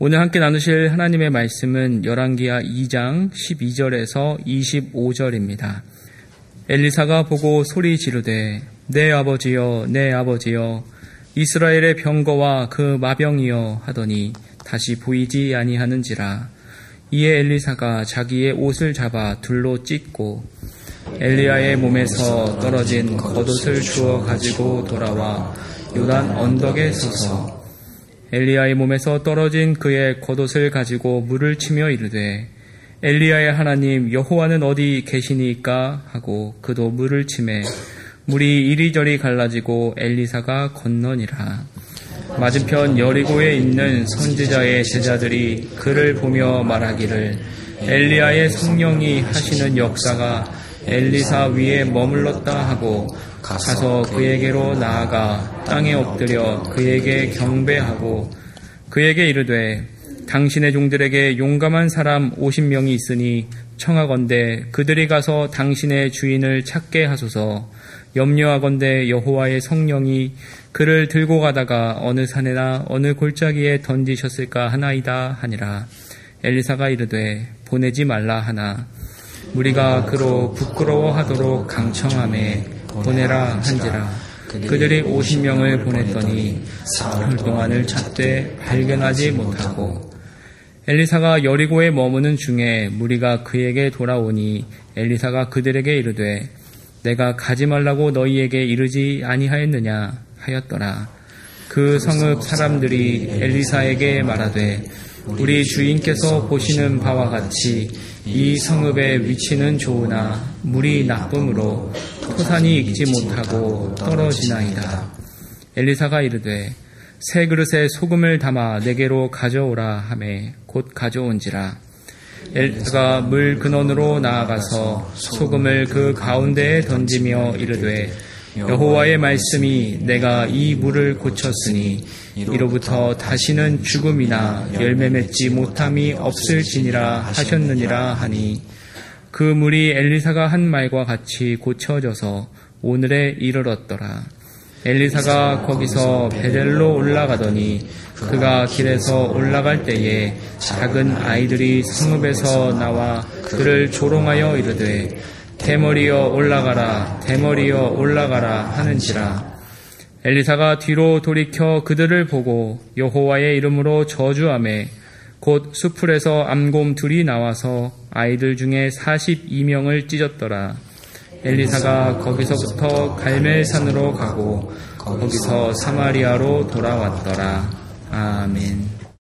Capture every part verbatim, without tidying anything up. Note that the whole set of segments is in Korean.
오늘 함께 나누실 하나님의 말씀은 열왕기하 이 장 십이 절에서 이십오 절입니다. 엘리사가 보고 소리 지르되 내 아버지여 내 아버지여 이스라엘의 병거와 그 마병이여 하더니 다시 보이지 아니하는지라. 이에 엘리사가 자기의 옷을 잡아 둘로 찢고 엘리야의 몸에서 떨어진 겉옷을 주워 가지고 돌아와 요단 언덕에 서서 엘리야의 몸에서 떨어진 그의 겉옷을 가지고 물을 치며 이르되 엘리야의 하나님 여호와는 어디 계시니까 하고 그도 물을 치매 물이 이리저리 갈라지고 엘리사가 건너니라. 맞은편 여리고에 있는 선지자의 제자들이 그를 보며 말하기를 엘리야의 성령이 하시는 역사가 엘리사 위에 머물렀다 하고 가서 그에게로 나아가 땅에 엎드려 그에게 경배하고 그에게 이르되 당신의 종들에게 용감한 사람 오십 명이 있으니 청하건대 그들이 가서 당신의 주인을 찾게 하소서. 염려하건대 여호와의 성령이 그를 들고 가다가 어느 산에나 어느 골짜기에 던지셨을까 하나이다 하니라. 엘리사가 이르되 보내지 말라 하나 무리가 그로 부끄러워하도록 강청하매 보내라 한지라. 그들이 오십 명을 보냈더니 사흘 동안을 찾되 발견하지 못하고 엘리사가 여리고에 머무는 중에 무리가 그에게 돌아오니 엘리사가 그들에게 이르되 내가 가지 말라고 너희에게 이르지 아니하였느냐 하였더라. 그 성읍 사람들이 엘리사에게 말하되 우리 주인께서 보시는 바와 같이 이 성읍의 위치는 좋으나 물이 나쁨으로 토산이 익지 못하고 떨어지나이다. 엘리사가 이르되 새 그릇에 소금을 담아 내게로 가져오라 하매 곧 가져온지라. 엘리사가 물 근원으로 나아가서 소금을 그 가운데에 던지며 이르되 여호와의 말씀이 내가 이 물을 고쳤으니 이로부터 다시는 죽음이나 열매 맺지 못함이 없을지니라 하셨느니라 하니 그 물이 엘리사가 한 말과 같이 고쳐져서 오늘에 이르렀더라. 엘리사가 거기서 베델로 올라가더니 그가 길에서 올라갈 때에 작은 아이들이 성읍에서 나와 그를 조롱하여 이르되 대머리여 올라가라 대머리여 올라가라 하는지라. 엘리사가 뒤로 돌이켜 그들을 보고 여호와의 이름으로 저주하매 곧 수풀에서 암곰 둘이 나와서 아이들 중에 사십이 명을 찢었더라. 엘리사가 거기서부터 갈멜산으로 가고 거기서 사마리아로 돌아왔더라. 아멘.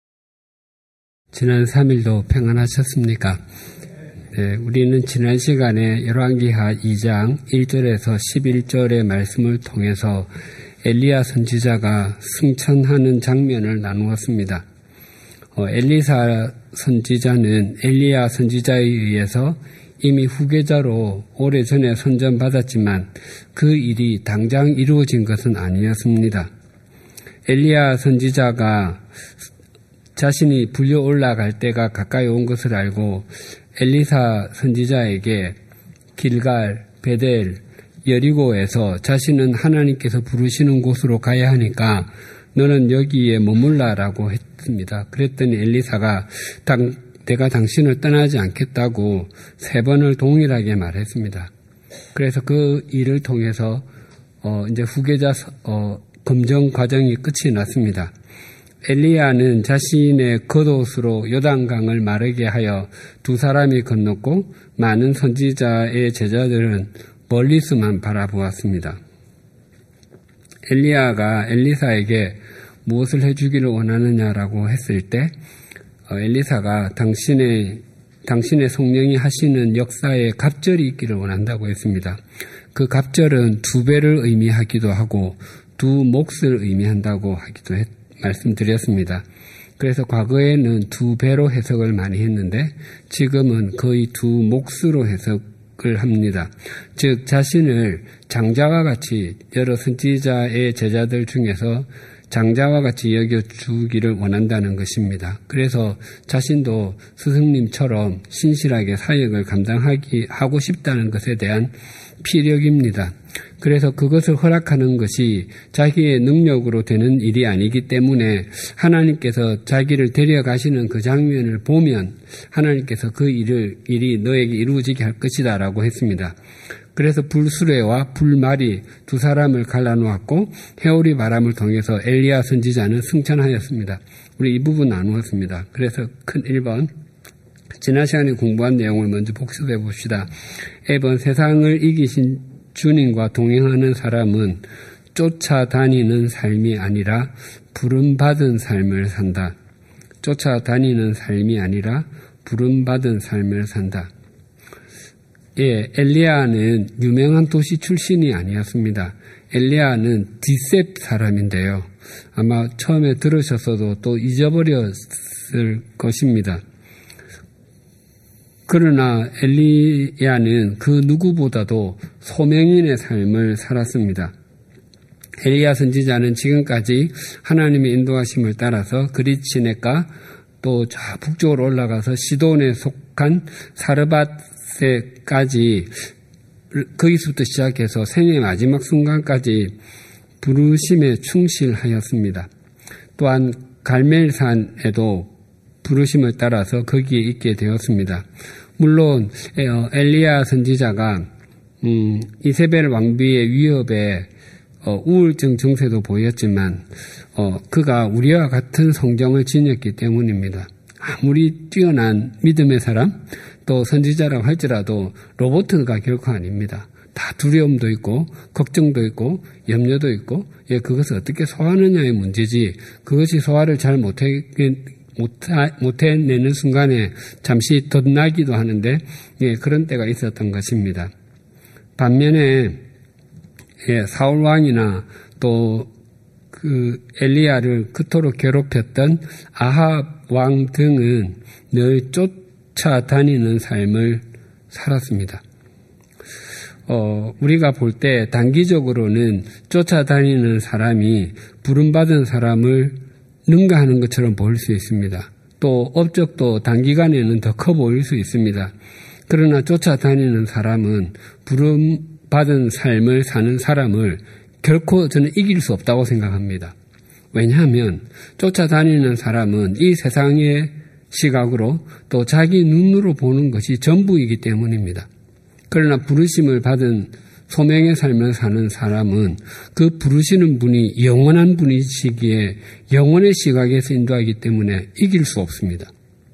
지난 삼 일도 평안하셨습니까? 네, 우리는 지난 시간에 열왕기하 이 장 일 절에서 십일 절의 말씀을 통해서 엘리야 선지자가 승천하는 장면을 나누었습니다. 어, 엘리사 선지자는 엘리야 선지자에 의해서 이미 후계자로 오래전에 선전받았지만 그 일이 당장 이루어진 것은 아니었습니다. 엘리야 선지자가 자신이 불려 올라갈 때가 가까이 온 것을 알고 엘리사 선지자에게 길갈, 베델, 여리고에서 자신은 하나님께서 부르시는 곳으로 가야 하니까 너는 여기에 머물라라고 했습니다. 그랬더니 엘리사가 당, 내가 당신을 떠나지 않겠다고 세 번을 동일하게 말했습니다. 그래서 그 일을 통해서 어, 이제 후계자 어, 검정 과정이 끝이 났습니다. 엘리야는 자신의 겉옷으로 요단강을 마르게 하여 두 사람이 건넜고 많은 선지자의 제자들은 멀리서만 바라보았습니다. 엘리야가 엘리사에게 무엇을 해주기를 원하느냐라고 했을 때 엘리사가 당신의 당신의 성령이 하시는 역사에 갑절이 있기를 원한다고 했습니다. 그 갑절은 두 배를 의미하기도 하고 두 몫을 의미한다고 하기도 했, 말씀드렸습니다. 그래서 과거에는 두 배로 해석을 많이 했는데 지금은 거의 두 몫으로 해석을 합니다. 즉 자신을 장자와 같이 여러 선지자의 제자들 중에서 장자와 같이 여겨주기를 원한다는 것입니다. 그래서 자신도 스승님처럼 신실하게 사역을 감당하기 하고 싶다는 것에 대한 피력입니다. 그래서 그것을 허락하는 것이 자기의 능력으로 되는 일이 아니기 때문에 하나님께서 자기를 데려가시는 그 장면을 보면 하나님께서 그 일을, 일이 너에게 이루어지게 할 것이다 라고 했습니다. 그래서 불수레와 불말이 두 사람을 갈라놓았고 해오리 바람을 통해서 엘리야 선지자는 승천하였습니다. 우리 이 부분 나누었습니다. 그래서 큰 일 번 지난 시간에 공부한 내용을 먼저 복습해 봅시다. 일 번 세상을 이기신 주님과 동행하는 사람은 쫓아다니는 삶이 아니라 부름받은 삶을 산다. 쫓아다니는 삶이 아니라 부름받은 삶을 산다. 예, 엘리야는 유명한 도시 출신이 아니었습니다. 엘리야는 디셉 사람인데요. 아마 처음에 들으셨어도 또 잊어버렸을 것입니다. 그러나 엘리야는 그 누구보다도 소명인의 삶을 살았습니다. 엘리야 선지자는 지금까지 하나님의 인도하심을 따라서 그리치네가 또 저 북쪽으로 올라가서 시돈에 속한 사르밧세까지 거기서부터 시작해서 생의 마지막 순간까지 부르심에 충실하였습니다. 또한 갈멜산에도 부르심을 따라서 거기에 있게 되었습니다. 물론 엘리야 선지자가 음, 이세벨 왕비의 위협에 어, 우울증 증세도 보였지만 어, 그가 우리와 같은 성정을 지녔기 때문입니다. 아무리 뛰어난 믿음의 사람 또 선지자라고 할지라도 로봇가 결코 아닙니다. 다 두려움도 있고 걱정도 있고 염려도 있고 예, 그것을 어떻게 소화하느냐의 문제지 그것이 소화를 잘 못해 못해내는 순간에 잠시 덧나기도 하는데 예, 그런 때가 있었던 것입니다. 반면에 예, 사울 왕이나 또 그 엘리야를 그토록 괴롭혔던 아합 왕 등은 늘 쫓아다니는 삶을 살았습니다. 어, 우리가 볼 때 단기적으로는 쫓아다니는 사람이 부름받은 사람을 능가하는 것처럼 보일 수 있습니다. 또 업적도 단기간에는 더 커 보일 수 있습니다. 그러나 쫓아다니는 사람은 부름받은 삶을 사는 사람을 결코 저는 이길 수 없다고 생각합니다. 왜냐하면 쫓아다니는 사람은 이 세상의 시각으로 또 자기 눈으로 보는 것이 전부이기 때문입니다. 그러나 부르심을 받은 소명의 삶을 사는 사람은 그 부르시는 분이 영원한 분이시기에 영원의 시각에서 인도하기 때문에 이길 수 없습니다.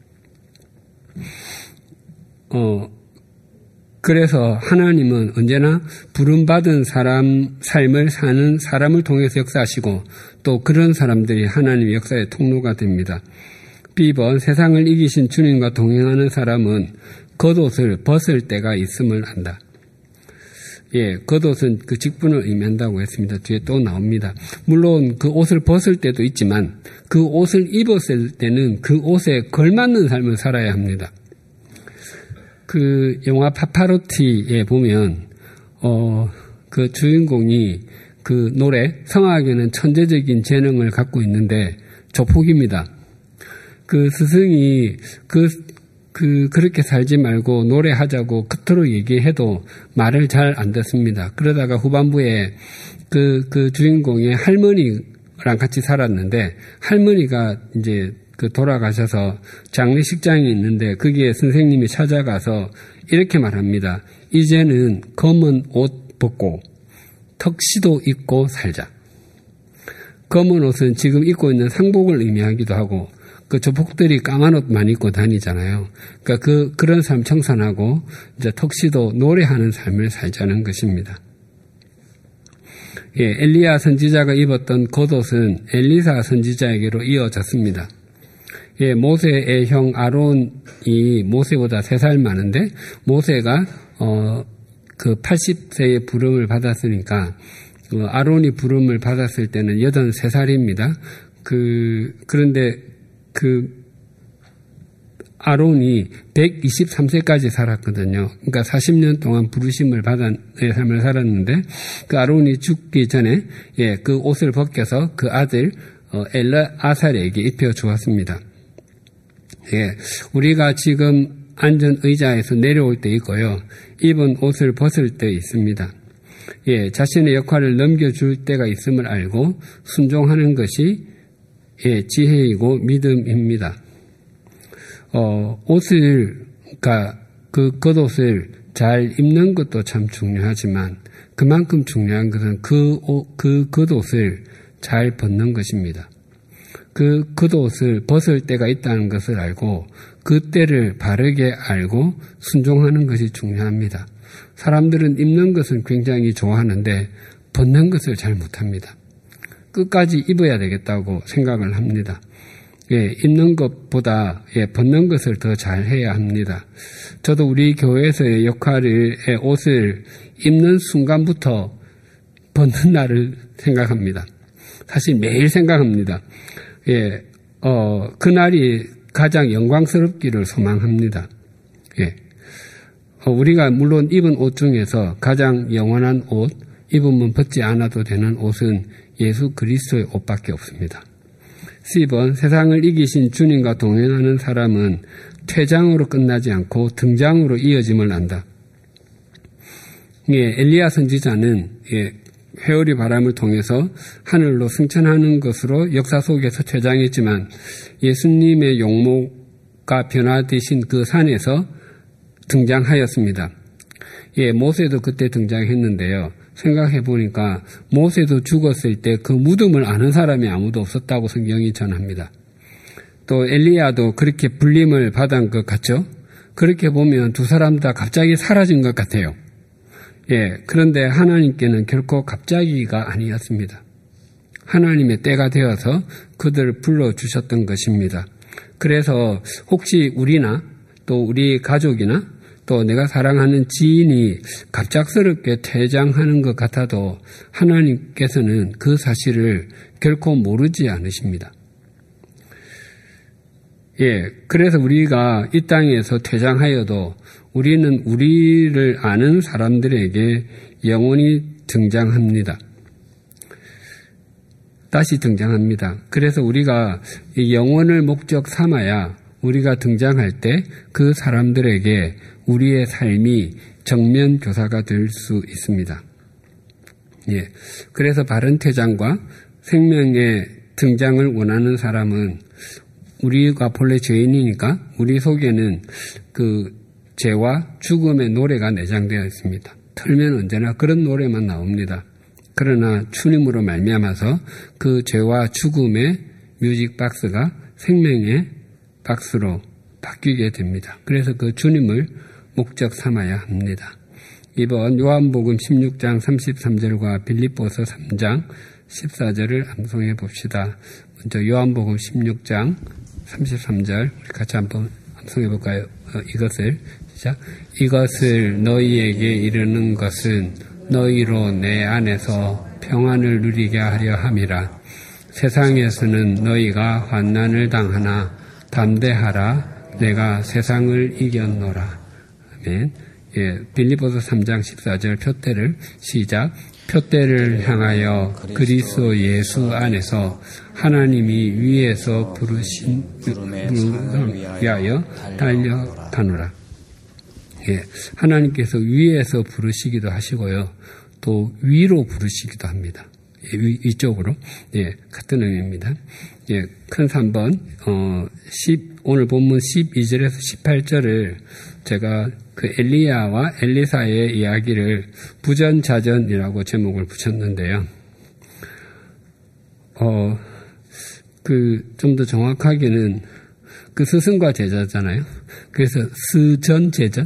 어, 그래서 하나님은 언제나 부름받은 사람 삶을 사는 사람을 통해서 역사하시고 또 그런 사람들이 하나님의 역사의 통로가 됩니다. 비 번 세상을 이기신 주님과 동행하는 사람은 겉옷을 벗을 때가 있음을 안다. 예, 겉옷은 그 직분을 의미한다고 했습니다. 뒤에 또 나옵니다. 물론 그 옷을 벗을 때도 있지만 그 옷을 입었을 때는 그 옷에 걸맞는 삶을 살아야 합니다. 그 영화 파파로티에 보면 어, 그 주인공이 그 노래 성악에는 천재적인 재능을 갖고 있는데 조폭입니다. 그 스승이 그 그, 그렇게 살지 말고 노래하자고 그토록 얘기해도 말을 잘 안 듣습니다. 그러다가 후반부에 그, 그 주인공의 할머니랑 같이 살았는데, 할머니가 이제 그 돌아가셔서 장례식장이 있는데, 거기에 선생님이 찾아가서 이렇게 말합니다. 이제는 검은 옷 벗고, 턱시도 입고 살자. 검은 옷은 지금 입고 있는 상복을 의미하기도 하고, 그 조폭들이 까만 옷만 입고 다니잖아요. 그러니까 그, 그런 삶 청산하고, 이제 턱시도 노래하는 삶을 살자는 것입니다. 예, 엘리야 선지자가 입었던 겉옷은 엘리사 선지자에게로 이어졌습니다. 예, 모세의 형 아론이 모세보다 세 살 많은데, 모세가, 어, 그 팔십 세의 부름을 받았으니까, 어, 아론이 부름을 받았을 때는 여든세 살입니다. 그, 그런데 그 아론이 백이십삼 세까지 살았거든요. 그러니까 사십 년 동안 부르심을 받은 삶을 살았는데 그 아론이 죽기 전에 예, 그 옷을 벗겨서 그 아들 어, 엘르아살에게 입혀 주었습니다. 예, 우리가 지금 앉은 의자에서 내려올 때 있고요. 입은 옷을 벗을 때 있습니다. 예, 자신의 역할을 넘겨줄 때가 있음을 알고 순종하는 것이 예, 지혜이고 믿음입니다. 어, 옷을, 그러니까 그 겉옷을 잘 입는 것도 참 중요하지만 그만큼 중요한 것은 그 옷, 그 겉옷을 잘 벗는 것입니다. 그 겉옷을 벗을 때가 있다는 것을 알고 그 때를 바르게 알고 순종하는 것이 중요합니다. 사람들은 입는 것은 굉장히 좋아하는데 벗는 것을 잘 못합니다. 끝까지 입어야 되겠다고 생각을 합니다. 예, 입는 것보다 예, 벗는 것을 더 잘해야 합니다. 저도 우리 교회에서의 역할을 예, 옷을 입는 순간부터 벗는 날을 생각합니다. 사실 매일 생각합니다. 예, 어, 그날이 가장 영광스럽기를 소망합니다. 예. 어, 우리가 물론 입은 옷 중에서 가장 영원한 옷, 입으면 벗지 않아도 되는 옷은 예수 그리스도의 옷밖에 없습니다. 십 번 세상을 이기신 주님과 동행하는 사람은 퇴장으로 끝나지 않고 등장으로 이어짐을 안다. 예, 엘리야 선지자는 예, 회오리 바람을 통해서 하늘로 승천하는 것으로 역사 속에서 퇴장했지만 예수님의 용모가 변화되신 그 산에서 등장하였습니다. 예, 모세도 그때 등장했는데요. 생각해 보니까 모세도 죽었을 때 그 무덤을 아는 사람이 아무도 없었다고 성경이 전합니다. 또 엘리야도 그렇게 불림을 받은 것 같죠? 그렇게 보면 두 사람 다 갑자기 사라진 것 같아요. 예, 그런데 하나님께는 결코 갑자기가 아니었습니다. 하나님의 때가 되어서 그들을 불러주셨던 것입니다. 그래서 혹시 우리나 또 우리 가족이나 또 내가 사랑하는 지인이 갑작스럽게 퇴장하는 것 같아도 하나님께서는 그 사실을 결코 모르지 않으십니다. 예, 그래서 우리가 이 땅에서 퇴장하여도 우리는 우리를 아는 사람들에게 영원히 등장합니다. 다시 등장합니다. 그래서 우리가 이 영혼을 목적 삼아야 우리가 등장할 때 그 사람들에게 우리의 삶이 정면 교사가 될 수 있습니다. 예. 그래서 바른 퇴장과 생명의 등장을 원하는 사람은 우리가 본래 죄인이니까 우리 속에는 그 죄와 죽음의 노래가 내장되어 있습니다. 틀면 언제나 그런 노래만 나옵니다. 그러나 주님으로 말미암아서 그 죄와 죽음의 뮤직박스가 생명의 박스로 바뀌게 됩니다. 그래서 그 주님을 목적 삼아야 합니다. 이번 요한복음 십육 장 삼십삼 절과 빌립보서 삼 장 십사 절을 암송해 봅시다. 먼저 요한복음 십육 장 삼십삼 절 우리 같이 한번 암송해 볼까요? 어, 이것을 시작. 이것을 너희에게 이르는 것은 너희로 내 안에서 평안을 누리게 하려 함이라. 세상에서는 너희가 환난을 당하나 담대하라. 내가 세상을 이겼노라. 아멘. 예, 빌립보서 삼 장 십사 절 표대를 시작. 표대를 향하여 그리스도 예수 안에서 하나님이 위에서 부르신 부름을 위하여 달려가노라. 예, 하나님께서 위에서 부르시기도 하시고요, 또 위로 부르시기도 합니다. 예, 위, 위쪽으로. 예, 같은 의미입니다. 예, 큰 삼 번, 어, 십, 오늘 본문 십이 절에서 십팔 절을 제가 그 엘리야와 엘리사의 이야기를 부전자전이라고 제목을 붙였는데요. 어, 그, 좀 더 정확하게는 그 스승과 제자잖아요. 그래서 스전제전?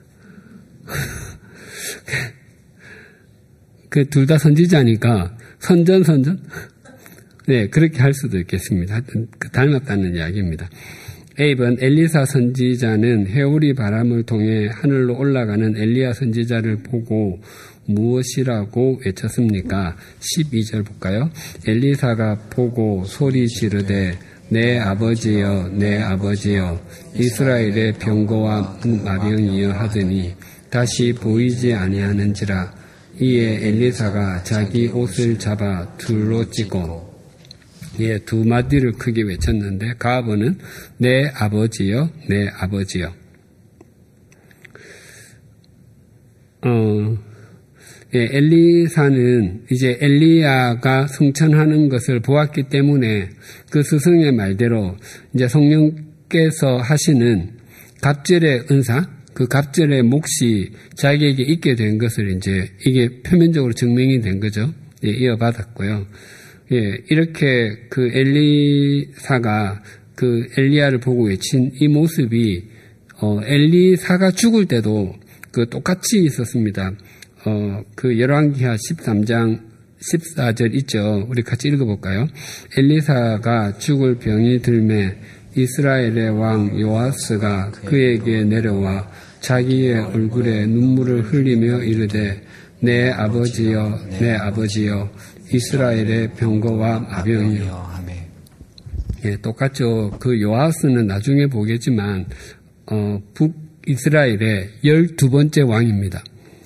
그 둘 다 선지자니까 선전선전? 네, 그렇게 할 수도 있겠습니다. 하여튼 닮았다는 이야기입니다. 에이 번 엘리사 선지자는 회오리 바람을 통해 하늘로 올라가는 엘리야 선지자를 보고 무엇이라고 외쳤습니까? 십이 절 볼까요? 엘리사가 보고 소리 지르되 내 아버지여 내 아버지여 이스라엘의 병거와 마병이여 하더니 다시 보이지 아니하는지라. 이에 엘리사가 자기 옷을 잡아 둘로 찢고 예, 두 마디를 크게 외쳤는데 가버는 내 아버지여 내 아버지여. 어, 예, 엘리사는 이제 엘리야가 성천하는 것을 보았기 때문에 그 스승의 말대로 이제 성령께서 하시는 갑절의 은사, 그 갑절의 몫이 자기에게 있게 된 것을 이제 이게 표면적으로 증명이 된 거죠. 예, 이어받았고요. 예, 이렇게 그 엘리사가 그 엘리야를 보고 외친 이 모습이 어, 엘리사가 죽을 때도 그 똑같이 있었습니다. 어, 그 열왕기하 십삼 장 십사 절 있죠. 우리 같이 읽어볼까요? 엘리사가 죽을 병이 들매 이스라엘의 왕 요아스가 그에게 내려와 자기의 얼굴에 눈물을 흘리며 이르되 내 아버지여 내 아버지여 이스라엘의 병거와 마병이여. 예, 똑같죠. 그 요아스는 나중에 보겠지만 어, 북이스라엘의 열두 번째 왕입니다.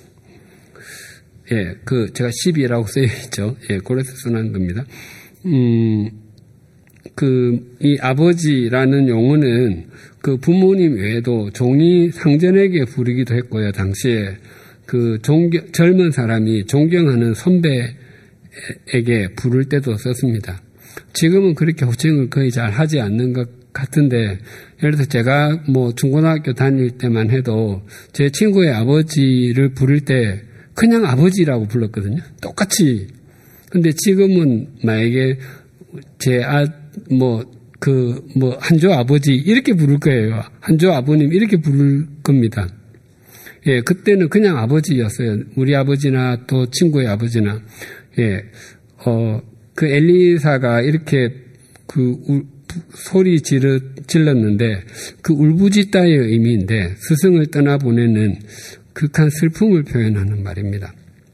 예, 그 제가 십이라고 쓰여 있죠. 예, 그래서 쓰는 겁니다. 음, 그 이 아버지라는 용어는 그 부모님 외에도 종이 상전에게 부르기도 했고요. 당시에 그 존경, 젊은 사람이 존경하는 선배에게 부를 때도 썼습니다. 지금은 그렇게 호칭을 거의 잘 하지 않는 것 같은데, 예를 들어서 제가 뭐 중고등학교 다닐 때만 해도 제 친구의 아버지를 부를 때 그냥 아버지라고 불렀거든요. 똑같이. 근데 지금은 만약에 제 아, 뭐, 그, 뭐, 한조 아버지 이렇게 부를 거예요. 한조 아버님 이렇게 부를 겁니다. 예, 그때는 그냥 아버지였어요. 우리 아버지나 또 친구의 아버지나. 예, 어, 그 엘리사가 이렇게 그 울, 소리 지르, 질렀는데 그 울부짖다의 의미인데 스승을 떠나보내는 극한 슬픔을 표현하는 말입니다.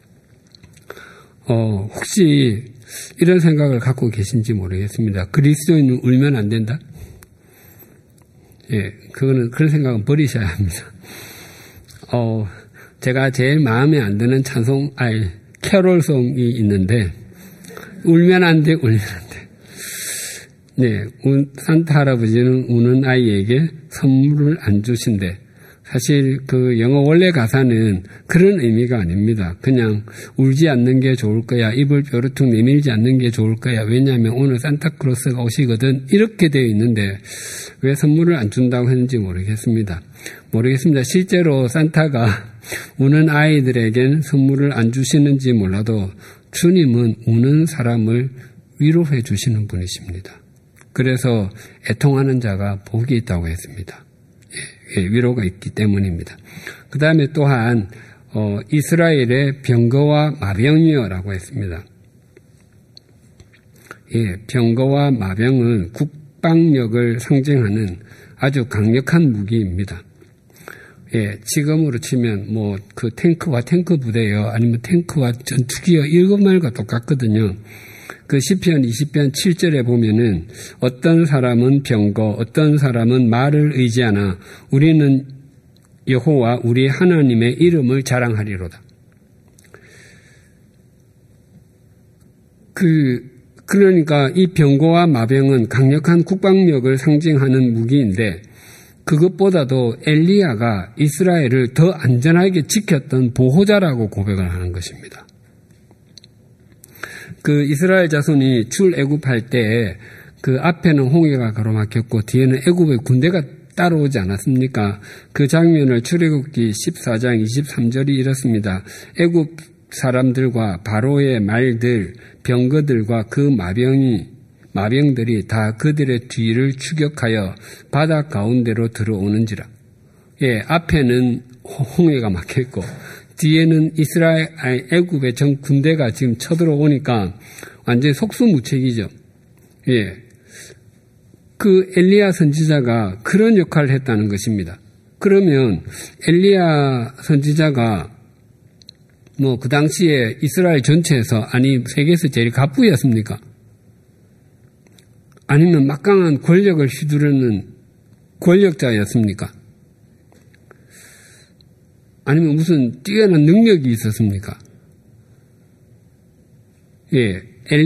어, 혹시 이런 생각을 갖고 계신지 모르겠습니다. 그리스도인은 울면 안 된다? 예, 그거는, 그런 생각은 버리셔야 합니다. 어, 제가 제일 마음에 안 드는 찬송, 아니, 캐롤송이 있는데, 울면 안 돼, 울면 안 돼. 네, 산타 할아버지는 우는 아이에게 선물을 안 주신대. 사실 그 영어 원래 가사는 그런 의미가 아닙니다. 그냥 울지 않는 게 좋을 거야. 입을 뾰루퉁 내밀지 않는 게 좋을 거야. 왜냐하면 오늘 산타크로스가 오시거든. 이렇게 되어 있는데 왜 선물을 안 준다고 했는지 모르겠습니다. 모르겠습니다. 실제로 산타가 우는 아이들에겐 선물을 안 주시는지 몰라도 주님은 우는 사람을 위로해 주시는 분이십니다. 그래서 애통하는 자가 복이 있다고 했습니다. 예, 위로가 있기 때문입니다. 그 다음에 또한 어, 이스라엘의 병거와 마병이여라고 했습니다. 예, 병거와 마병은 국방력을 상징하는 아주 강력한 무기입니다. 예, 지금으로 치면 뭐 그 탱크와 탱크 부대요, 아니면 탱크와 전투기요, 이거 말과 똑같거든요. 그 시편 이십 편 칠 절에 보면은 어떤 사람은 병거, 어떤 사람은 말을 의지하나 우리는 여호와 우리 하나님의 이름을 자랑하리로다. 그 그러니까 이 병거와 마병은 강력한 국방력을 상징하는 무기인데 그것보다도 엘리야가 이스라엘을 더 안전하게 지켰던 보호자라고 고백을 하는 것입니다. 그 이스라엘 자손이 출애굽할 때 그 앞에는 홍해가 가로막혔고 뒤에는 애굽의 군대가 따라오지 않았습니까? 그 장면을 출애굽기 십사 장 이십삼 절이 이렇습니다. 애굽 사람들과 바로의 말들, 병거들과 그 마병이 마병들이 다 그들의 뒤를 추격하여 바다 가운데로 들어오는지라. 예, 앞에는 홍해가 막혀있고 뒤에는 이스라엘, 아니, 애굽의 전 군대가 지금 쳐들어오니까 완전히 속수무책이죠. 예. 그 엘리야 선지자가 그런 역할을 했다는 것입니다. 그러면 엘리야 선지자가 뭐 그 당시에 이스라엘 전체에서, 아니 세계에서 제일 갑부였습니까? 아니면 막강한 권력을 휘두르는 권력자였습니까? 아니면 무슨 뛰어난 능력이 있었습니까? 예,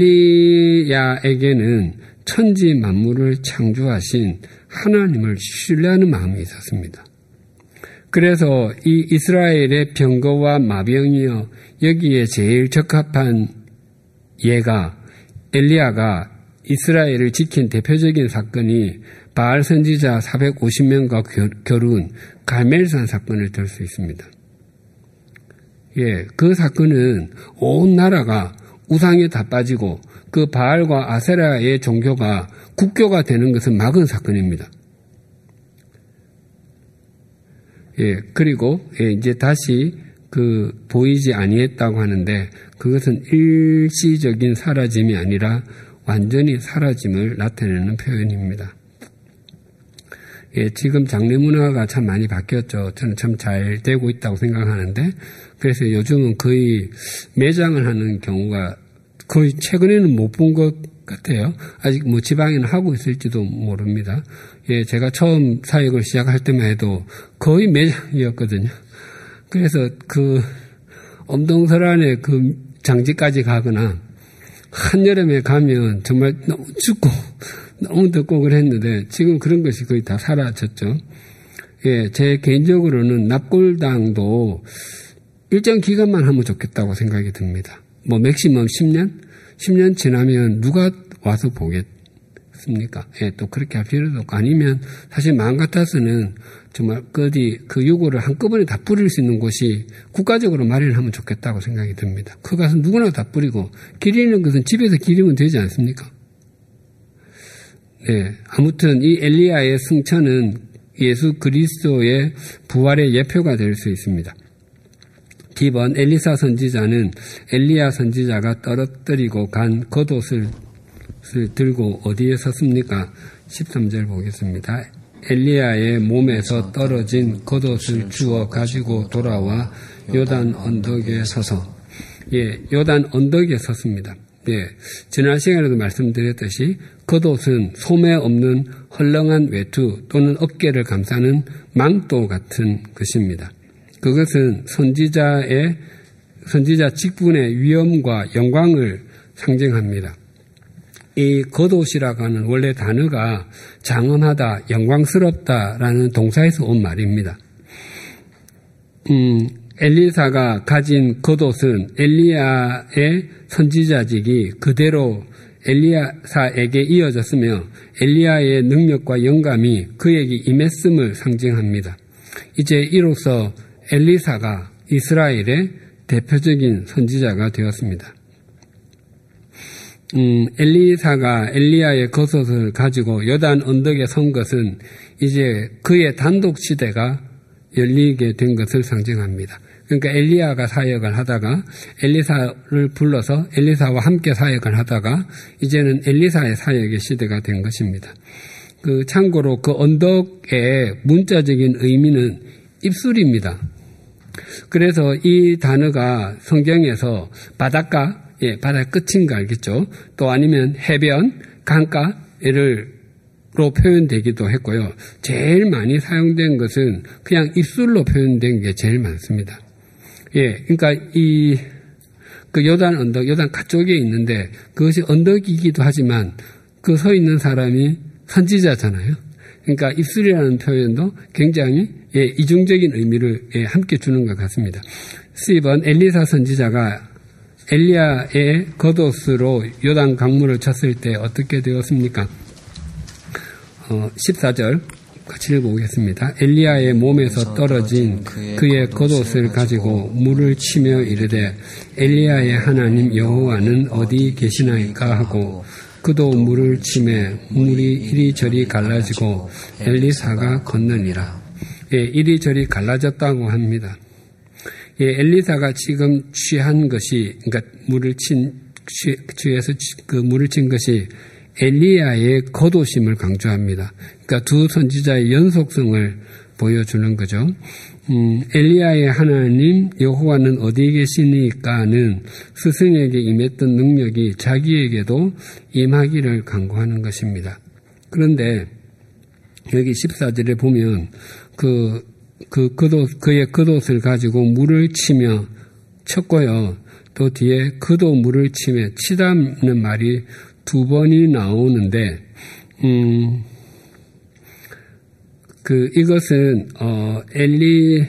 엘리야에게는 천지 만물을 창조하신 하나님을 신뢰하는 마음이 있었습니다. 그래서 이 이스라엘의 병거와 마병이여 여기에 제일 적합한 예가 엘리야가 이스라엘을 지킨 대표적인 사건이 바알 선지자 사백오십 명과 겨룬 갈멜산 사건을 들 수 있습니다. 예, 그 사건은 온 나라가 우상에 다 빠지고 그 바알과 아세라의 종교가 국교가 되는 것을 막은 사건입니다. 예, 그리고 예, 이제 다시 그 보이지 아니했다고 하는데 그것은 일시적인 사라짐이 아니라 완전히 사라짐을 나타내는 표현입니다. 예, 지금 장례 문화가 참 많이 바뀌었죠. 저는 참 잘 되고 있다고 생각하는데 그래서 요즘은 거의 매장을 하는 경우가 거의 최근에는 못 본 것 같아요. 아직 뭐 지방에는 하고 있을지도 모릅니다. 예, 제가 처음 사역을 시작할 때만 해도 거의 매장이었거든요. 그래서 그 엄동설안에 그 장지까지 가거나 한여름에 가면 정말 너무 춥고 너무 덥고 그랬는데 지금 그런 것이 거의 다 사라졌죠. 예, 제 개인적으로는 납골당도 일정 기간만 하면 좋겠다고 생각이 듭니다. 뭐 맥시멈 십 년? 십 년 지나면 누가 와서 보겠습니까? 예, 또 그렇게 할 필요도 없고 아니면 사실 마음 같아서는 정말 어디 그 유골을 한꺼번에 다 뿌릴 수 있는 곳이 국가적으로 마련하면 좋겠다고 생각이 듭니다. 그 가서 누구나 다 뿌리고 기리는 것은 집에서 기리면 되지 않습니까? 네, 아무튼 이 엘리야의 승천은 예수 그리스도의 부활의 예표가 될 수 있습니다. 기본 엘리사 선지자는 엘리야 선지자가 떨어뜨리고 간 겉옷을 들고 어디에 섰습니까? 십삼 절 보겠습니다. 엘리야의 몸에서 떨어진 겉옷을 주워 가지고 돌아와 요단 언덕에 서서 예, 요단 언덕에 섰습니다. 예, 지난 시간에도 말씀드렸듯이 겉옷은 소매 없는 헐렁한 외투 또는 어깨를 감싸는 망토 같은 것입니다. 그것은 선지자의 선지자 직분의 위엄과 영광을 상징합니다. 이 겉옷이라고 하는 원래 단어가 장엄하다, 영광스럽다라는 동사에서 온 말입니다. 음, 엘리사가 가진 겉옷은 엘리야의 선지자직이 그대로 엘리사에게 이어졌으며 엘리야의 능력과 영감이 그에게 임했음을 상징합니다. 이제 이로써 엘리사가 이스라엘의 대표적인 선지자가 되었습니다. 음, 엘리사가 엘리야의 겉옷을 가지고 요단 언덕에 선 것은 이제 그의 단독 시대가 열리게 된 것을 상징합니다. 그러니까 엘리야가 사역을 하다가 엘리사를 불러서 엘리사와 함께 사역을 하다가 이제는 엘리사의 사역의 시대가 된 것입니다. 그 참고로 그 언덕의 문자적인 의미는 입술입니다. 그래서 이 단어가 성경에서 바닷가, 예, 바다 끝인 거 알겠죠? 또 아니면 해변, 강가를 로 표현되기도 했고요. 제일 많이 사용된 것은 그냥 입술로 표현된 게 제일 많습니다. 예, 그러니까 이 그 요단 언덕, 요단 가쪽에 있는데 그것이 언덕이기도 하지만 그 서 있는 사람이 선지자잖아요. 그러니까 입술이라는 표현도 굉장히 예, 이중적인 의미를 예, 함께 주는 것 같습니다. 십 번 엘리사 선지자가 엘리야의 겉옷으로 요단 강물을 쳤을 때 어떻게 되었습니까? 어, 십사 절 같이 읽어보겠습니다. 엘리야의 몸에서 떨어진 그의 겉옷을 가지고 물을 치며 이르되 엘리야의 하나님 여호와는 어디 계시나이까 하고 그도 물을 치매 물이 이리저리 갈라지고 엘리사가 걷느니라. 예, 이리저리 갈라졌다고 합니다. 예, 엘리사가 지금 취한 것이 그러니까 물을 친 취, 취해서 그 물을 친 것이 엘리야의 겉옷임을 강조합니다. 그러니까 두 선지자의 연속성을 보여주는 거죠. 음, 엘리야의 하나님 여호와는 어디 계시니까는 스승에게 임했던 능력이 자기에게도 임하기를 간구하는 것입니다. 그런데 여기 십사 절에 보면 그, 그 겉옷, 그의 겉옷을 가지고 물을 치며 쳤고요. 또 뒤에 그도 물을 치며 치다는 말이 두 번이 나오는데, 음, 그 이것은 어 엘리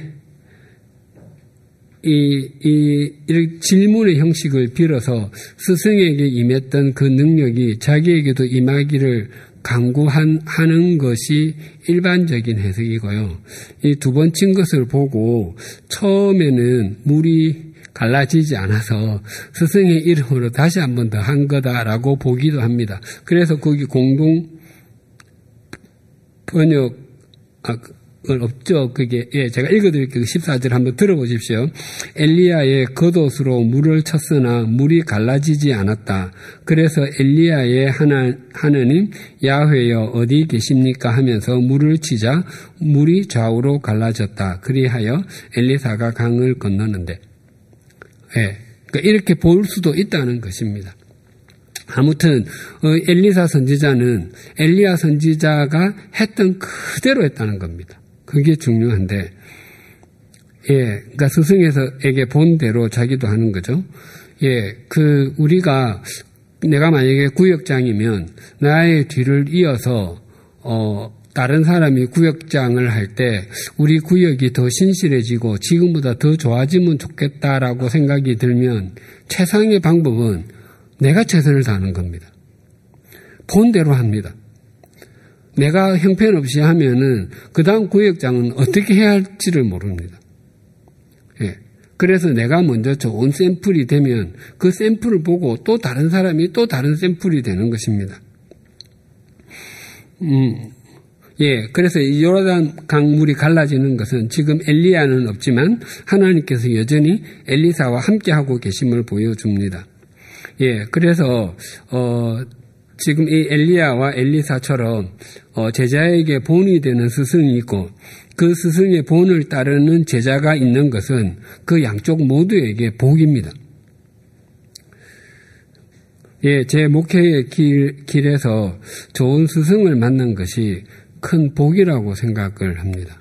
이, 이, 이 질문의 형식을 빌어서 스승에게 임했던 그 능력이 자기에게도 임하기를 강구한, 하는 것이 일반적인 해석이고요. 이 두 번 친 것을 보고 처음에는 물이 갈라지지 않아서 스승의 이름으로 다시 한 번 더 한 거다라고 보기도 합니다. 그래서 거기 공동 번역, 아, 없죠. 그게, 예, 제가 읽어드릴게요. 십사 절 한번 들어보십시오. 엘리야의 겉옷으로 물을 쳤으나 물이 갈라지지 않았다. 그래서 엘리야의 하나, 하나님, 야훼여 어디 계십니까? 하면서 물을 치자 물이 좌우로 갈라졌다. 그리하여 엘리사가 강을 건너는데, 예, 그러니까 이렇게 볼 수도 있다는 것입니다. 아무튼 엘리사 선지자는 엘리야 선지자가 했던 그대로 했다는 겁니다. 그게 중요한데, 예, 그러니까 스승에게 본 대로 자기도 하는 거죠. 예, 그 우리가 내가 만약에 구역장이면 나의 뒤를 이어서 어 다른 사람이 구역장을 할 때 우리 구역이 더 신실해지고 지금보다 더 좋아지면 좋겠다라고 생각이 들면 최상의 방법은 내가 최선을 다하는 겁니다. 본대로 합니다. 내가 형편없이 하면은 그 다음 구역장은 어떻게 해야 할지를 모릅니다. 예. 그래서 내가 먼저 좋은 샘플이 되면 그 샘플을 보고 또 다른 사람이 또 다른 샘플이 되는 것입니다. 음, 예. 그래서 이 요르단 강물이 갈라지는 것은 지금 엘리야는 없지만 하나님께서 여전히 엘리사와 함께하고 계심을 보여줍니다. 예. 그래서, 어, 지금 이 엘리야와 엘리사처럼 어, 제자에게 본이 되는 스승이 있고 그 스승의 본을 따르는 제자가 있는 것은 그 양쪽 모두에게 복입니다. 예, 제 목회의 길, 길에서 좋은 스승을 만난 것이 큰 복이라고 생각을 합니다.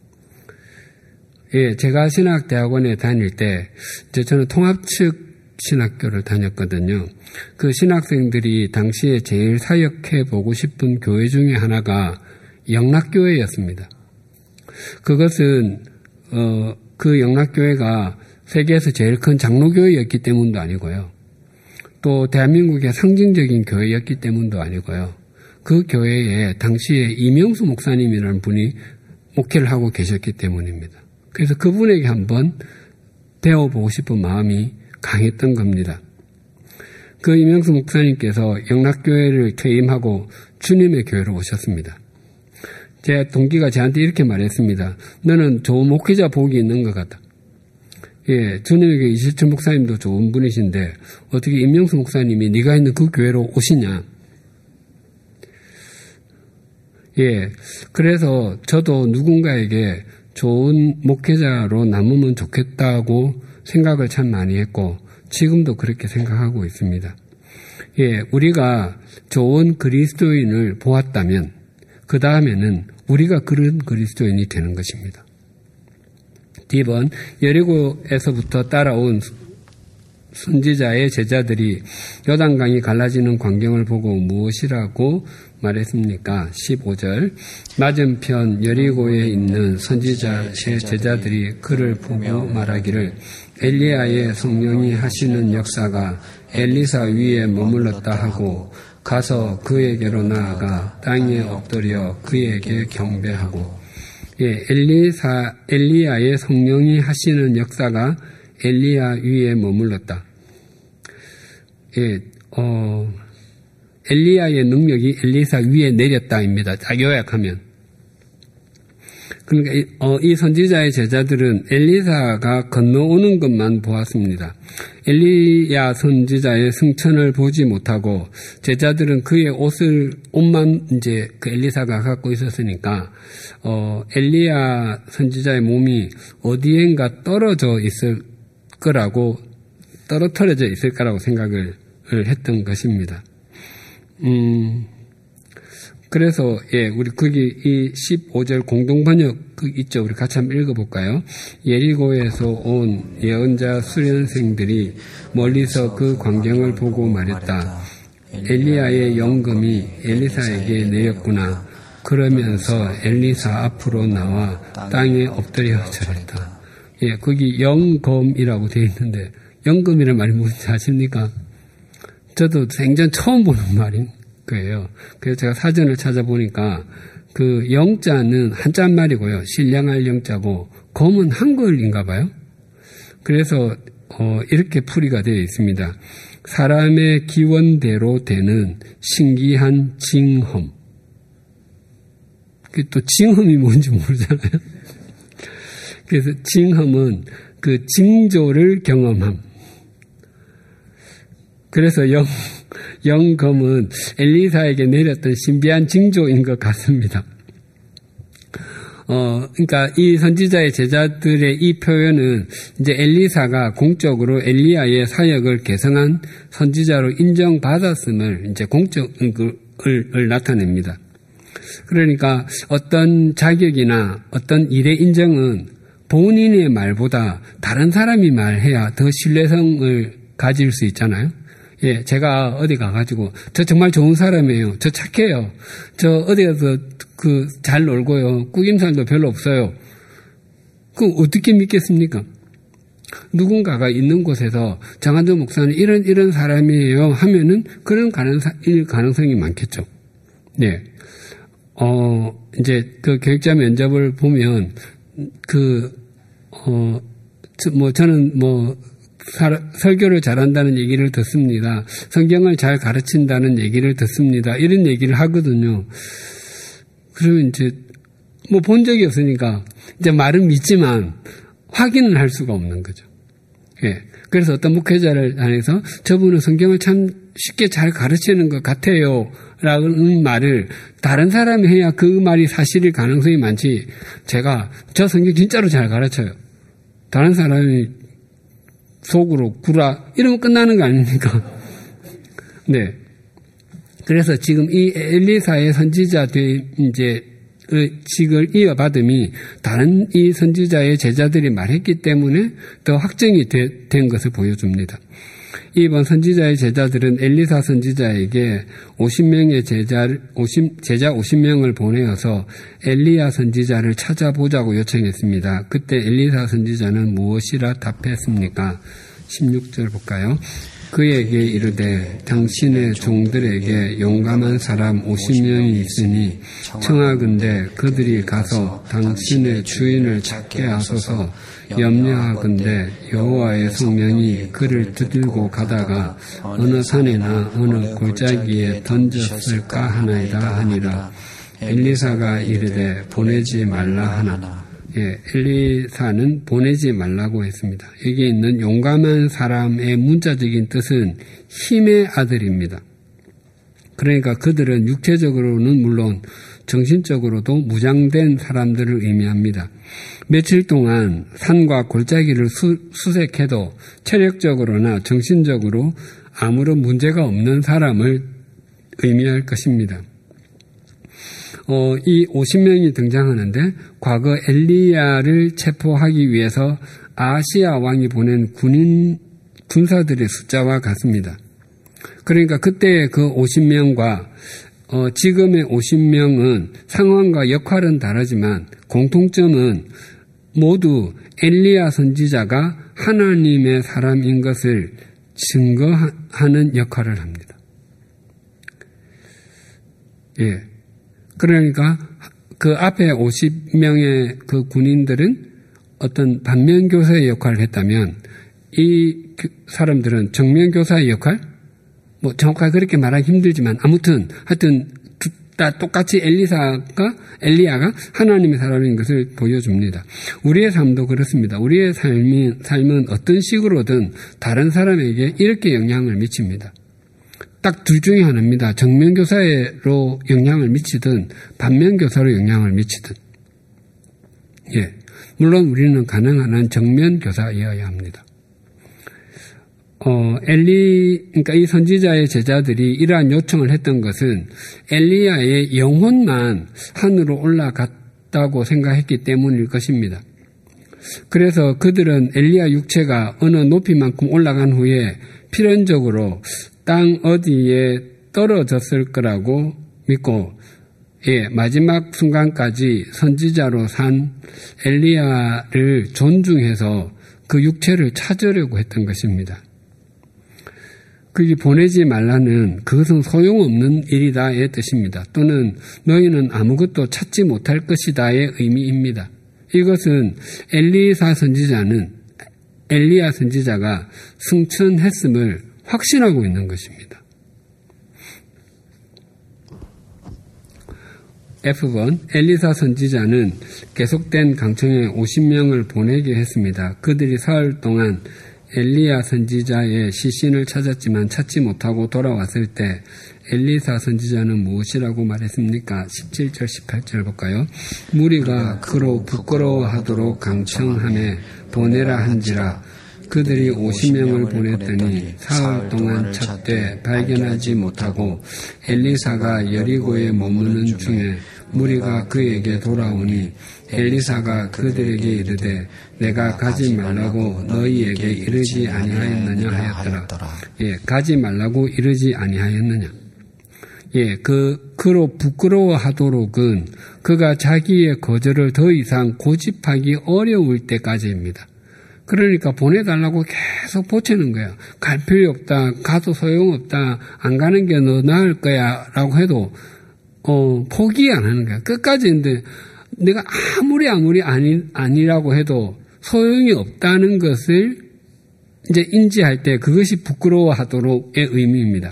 예, 제가 신학대학원에 다닐 때 저는 통합측 신학교를 다녔거든요. 그 신학생들이 당시에 제일 사역해보고 싶은 교회 중에 하나가 영락교회였습니다. 그것은 어, 그 영락교회가 세계에서 제일 큰 장로교회였기 때문도 아니고요. 또 대한민국의 상징적인 교회였기 때문도 아니고요. 그 교회에 당시에 이명수 목사님이라는 분이 목회를 하고 계셨기 때문입니다. 그래서 그분에게 한번 배워보고 싶은 마음이 강했던 겁니다. 그 이명수 목사님께서 영락교회를 퇴임하고 주님의 교회로 오셨습니다. 제 동기가 저한테 이렇게 말했습니다. 너는 좋은 목회자 복이 있는 것 같다. 예, 주님의 교회 이실천 목사님도 좋은 분이신데 어떻게 이명수 목사님이 네가 있는 그 교회로 오시냐. 예, 그래서 저도 누군가에게 좋은 목회자로 남으면 좋겠다고 생각을 참 많이 했고 지금도 그렇게 생각하고 있습니다. 예, 우리가 좋은 그리스도인을 보았다면 그 다음에는 우리가 그런 그리스도인이 되는 것입니다. D번 여리고에서부터 따라온 선지자의 제자들이 요단강이 갈라지는 광경을 보고 무엇이라고 말했습니까? 십오 절 맞은편 여리고에 있는 선지자의 제자들이 그를 보고 말하기를 엘리야의 성령이 하시는 역사가 엘리사 위에 머물렀다 하고 가서 그에게로 나아가 땅에 엎드려 그에게 경배하고. 예, 엘리사, 엘리야의 성령이 하시는 역사가 엘리야 위에 머물렀다. 예, 어, 엘리야의 능력이 엘리사 위에 내렸다입니다. 딱 요약하면. 그러니까 이, 어, 이 선지자의 제자들은 엘리사가 건너오는 것만 보았습니다. 엘리야 선지자의 승천을 보지 못하고 제자들은 그의 옷을 옷만 이제 그 엘리사가 갖고 있었으니까 어, 엘리야 선지자의 몸이 어디엔가 떨어져 있을 거라고 떨어뜨려져 있을 거라고 생각을 했던 것입니다. 음. 그래서, 예, 우리 거기 이 십오 절 공동번역 있죠. 우리 같이 한번 읽어볼까요? 예리고에서 온 예언자 수련생들이 멀리서 그 광경을 보고 말했다. 엘리야의 영검이 엘리사에게 내렸구나. 그러면서 엘리사 앞으로 나와 땅에 엎드려 절했다. 예, 거기 영검이라고 되어 있는데 영검이라는 말이 무엇인지 아십니까? 저도 생전 처음 보는 말인 거예요. 그래서 제가 사전을 찾아보니까 그 영자는 한자말이고요. 신령할 영자고 검은 한글인가 봐요. 그래서 어, 이렇게 풀이가 되어 있습니다. 사람의 기원대로 되는 신기한 징험. 또 징험이 뭔지 모르잖아요. 그래서 징험은 그 징조를 경험함. 그래서 영, 영검은 엘리사에게 내렸던 신비한 징조인 것 같습니다. 어, 그러니까 이 선지자의 제자들의 이 표현은 이제 엘리사가 공적으로 엘리야의 사역을 개성한 선지자로 인정받았음을 이제 공적을 을 나타냅니다. 그러니까 어떤 자격이나 어떤 일의 인정은 본인의 말보다 다른 사람이 말해야 더 신뢰성을 가질 수 있잖아요. 예, 제가 어디 가가지고 저 정말 좋은 사람이에요. 저 착해요. 저 어디 가서 그 잘 놀고요. 꾸김살도 별로 없어요. 그럼 어떻게 믿겠습니까? 누군가가 있는 곳에서 장한도 목사는 이런 이런 사람이에요 하면은 그런 가능성, 가능성이 많겠죠. 네. 어, 이제 그 교육자 면접을 보면 그, 어, 뭐 저는 뭐 설교를 잘한다는 얘기를 듣습니다. 성경을 잘 가르친다는 얘기를 듣습니다. 이런 얘기를 하거든요. 그러면 이제 뭐 본 적이 없으니까 이제 말은 믿지만 확인은 할 수가 없는 거죠. 예. 그래서 어떤 목회자를 안에서 저분은 성경을 참 쉽게 잘 가르치는 것 같아요. 라는 말을 다른 사람이 해야 그 말이 사실일 가능성이 많지. 제가 저 성경 진짜로 잘 가르쳐요. 다른 사람이 속으로 구라 이러면 끝나는 거 아닙니까? 네. 그래서 지금 이 엘리사의 선지자들 이제 직을 이어받음이 다른 이 선지자의 제자들이 말했기 때문에 더 확정이 되, 된 것을 보여줍니다. 이번 선지자의 제자들은 엘리사 선지자에게 오십 명의 제자, 오십, 제자 오십 명을 보내어서 엘리야 선지자를 찾아보자고 요청했습니다. 그때 엘리사 선지자는 무엇이라 답했습니까? 십육 절 볼까요? 그에게 이르되 당신의 종들에게 용감한 사람 오십 명이 있으니 청하건대 그들이 가서 당신의 주인을 찾게 하소서. 염려하건대 여호와의 성령이 그를 들고 가다가 어느 산이나 어느 골짜기에 던졌을까 하나이다 하니라. 엘리사가 이르되 보내지 말라 하나. 예, 엘리사는 보내지 말라고 했습니다. 여기에 있는 용감한 사람의 문자적인 뜻은 힘의 아들입니다. 그러니까 그들은 육체적으로는 물론 정신적으로도 무장된 사람들을 의미합니다. 며칠 동안 산과 골짜기를 수, 수색해도 체력적으로나 정신적으로 아무런 문제가 없는 사람을 의미할 것입니다. 어, 이 오십 명이 등장하는데 과거 엘리야를 체포하기 위해서 아하시야 왕이 보낸 군인 군사들의 숫자와 같습니다. 그러니까 그때의 그 오십 명과 어, 지금의 오십 명은 상황과 역할은 다르지만 공통점은 모두 엘리야 선지자가 하나님의 사람인 것을 증거하는 역할을 합니다. 예. 그러니까 그 앞에 오십 명의 그 군인들은 어떤 반면교사의 역할을 했다면 이 사람들은 정면교사의 역할? 뭐 정확하게 그렇게 말하기 힘들지만 아무튼 하여튼 다 똑같이 엘리사가 엘리야가 하나님의 사람인 것을 보여줍니다. 우리의 삶도 그렇습니다. 우리의 삶이, 삶은 어떤 식으로든 다른 사람에게 이렇게 영향을 미칩니다. 딱 둘 중에 하나입니다. 정면교사로 영향을 미치든 반면교사로 영향을 미치든. 예, 물론 우리는 가능한 한 정면교사이어야 합니다. 어, 엘리, 그러니까 이 선지자의 제자들이 이러한 요청을 했던 것은 엘리야의 영혼만 하늘로 올라갔다고 생각했기 때문일 것입니다. 그래서 그들은 엘리야 육체가 어느 높이만큼 올라간 후에 필연적으로 땅 어디에 떨어졌을 거라고 믿고 예, 마지막 순간까지 선지자로 산 엘리야를 존중해서 그 육체를 찾으려고 했던 것입니다. 그게 보내지 말라는 그것은 소용없는 일이다의 뜻입니다. 또는 너희는 아무것도 찾지 못할 것이다의 의미입니다. 이것은 엘리사 선지자는 엘리야 선지자가 승천했음을 확신하고 있는 것입니다. 에프 번 엘리사 선지자는 계속된 강청에 오십 명을 보내게 했습니다. 그들이 사흘 동안 엘리야 선지자의 시신을 찾았지만 찾지 못하고 돌아왔을 때 엘리사 선지자는 무엇이라고 말했습니까? 십칠 절 십팔 절 볼까요? 무리가 그로 부끄러워하도록 강청하며 보내라 한지라. 그들이 오십 명을 보냈더니 사흘 동안 찾되 발견하지 못하고 엘리사가 여리고에 머무는 중에 무리가 그에게 돌아오니 엘리사가 그들에게 이르되 내가 가지 말라고 너희에게 이르지 아니하였느냐 하였더라. 예, 가지 말라고 이르지 아니하였느냐. 예, 그 그로 부끄러워하도록은 그가 자기의 거절을 더 이상 고집하기 어려울 때까지입니다. 그러니까 보내달라고 계속 보채는 거야. 갈 필요 없다. 가도 소용없다. 안 가는 게 너 나을 거야. 라고 해도 어, 포기 안 하는 거야. 끝까지. 근데 내가 아무리 아무리 아니, 아니라고 해도 소용이 없다는 것을 이제 인지할 때 그것이 부끄러워하도록의 의미입니다.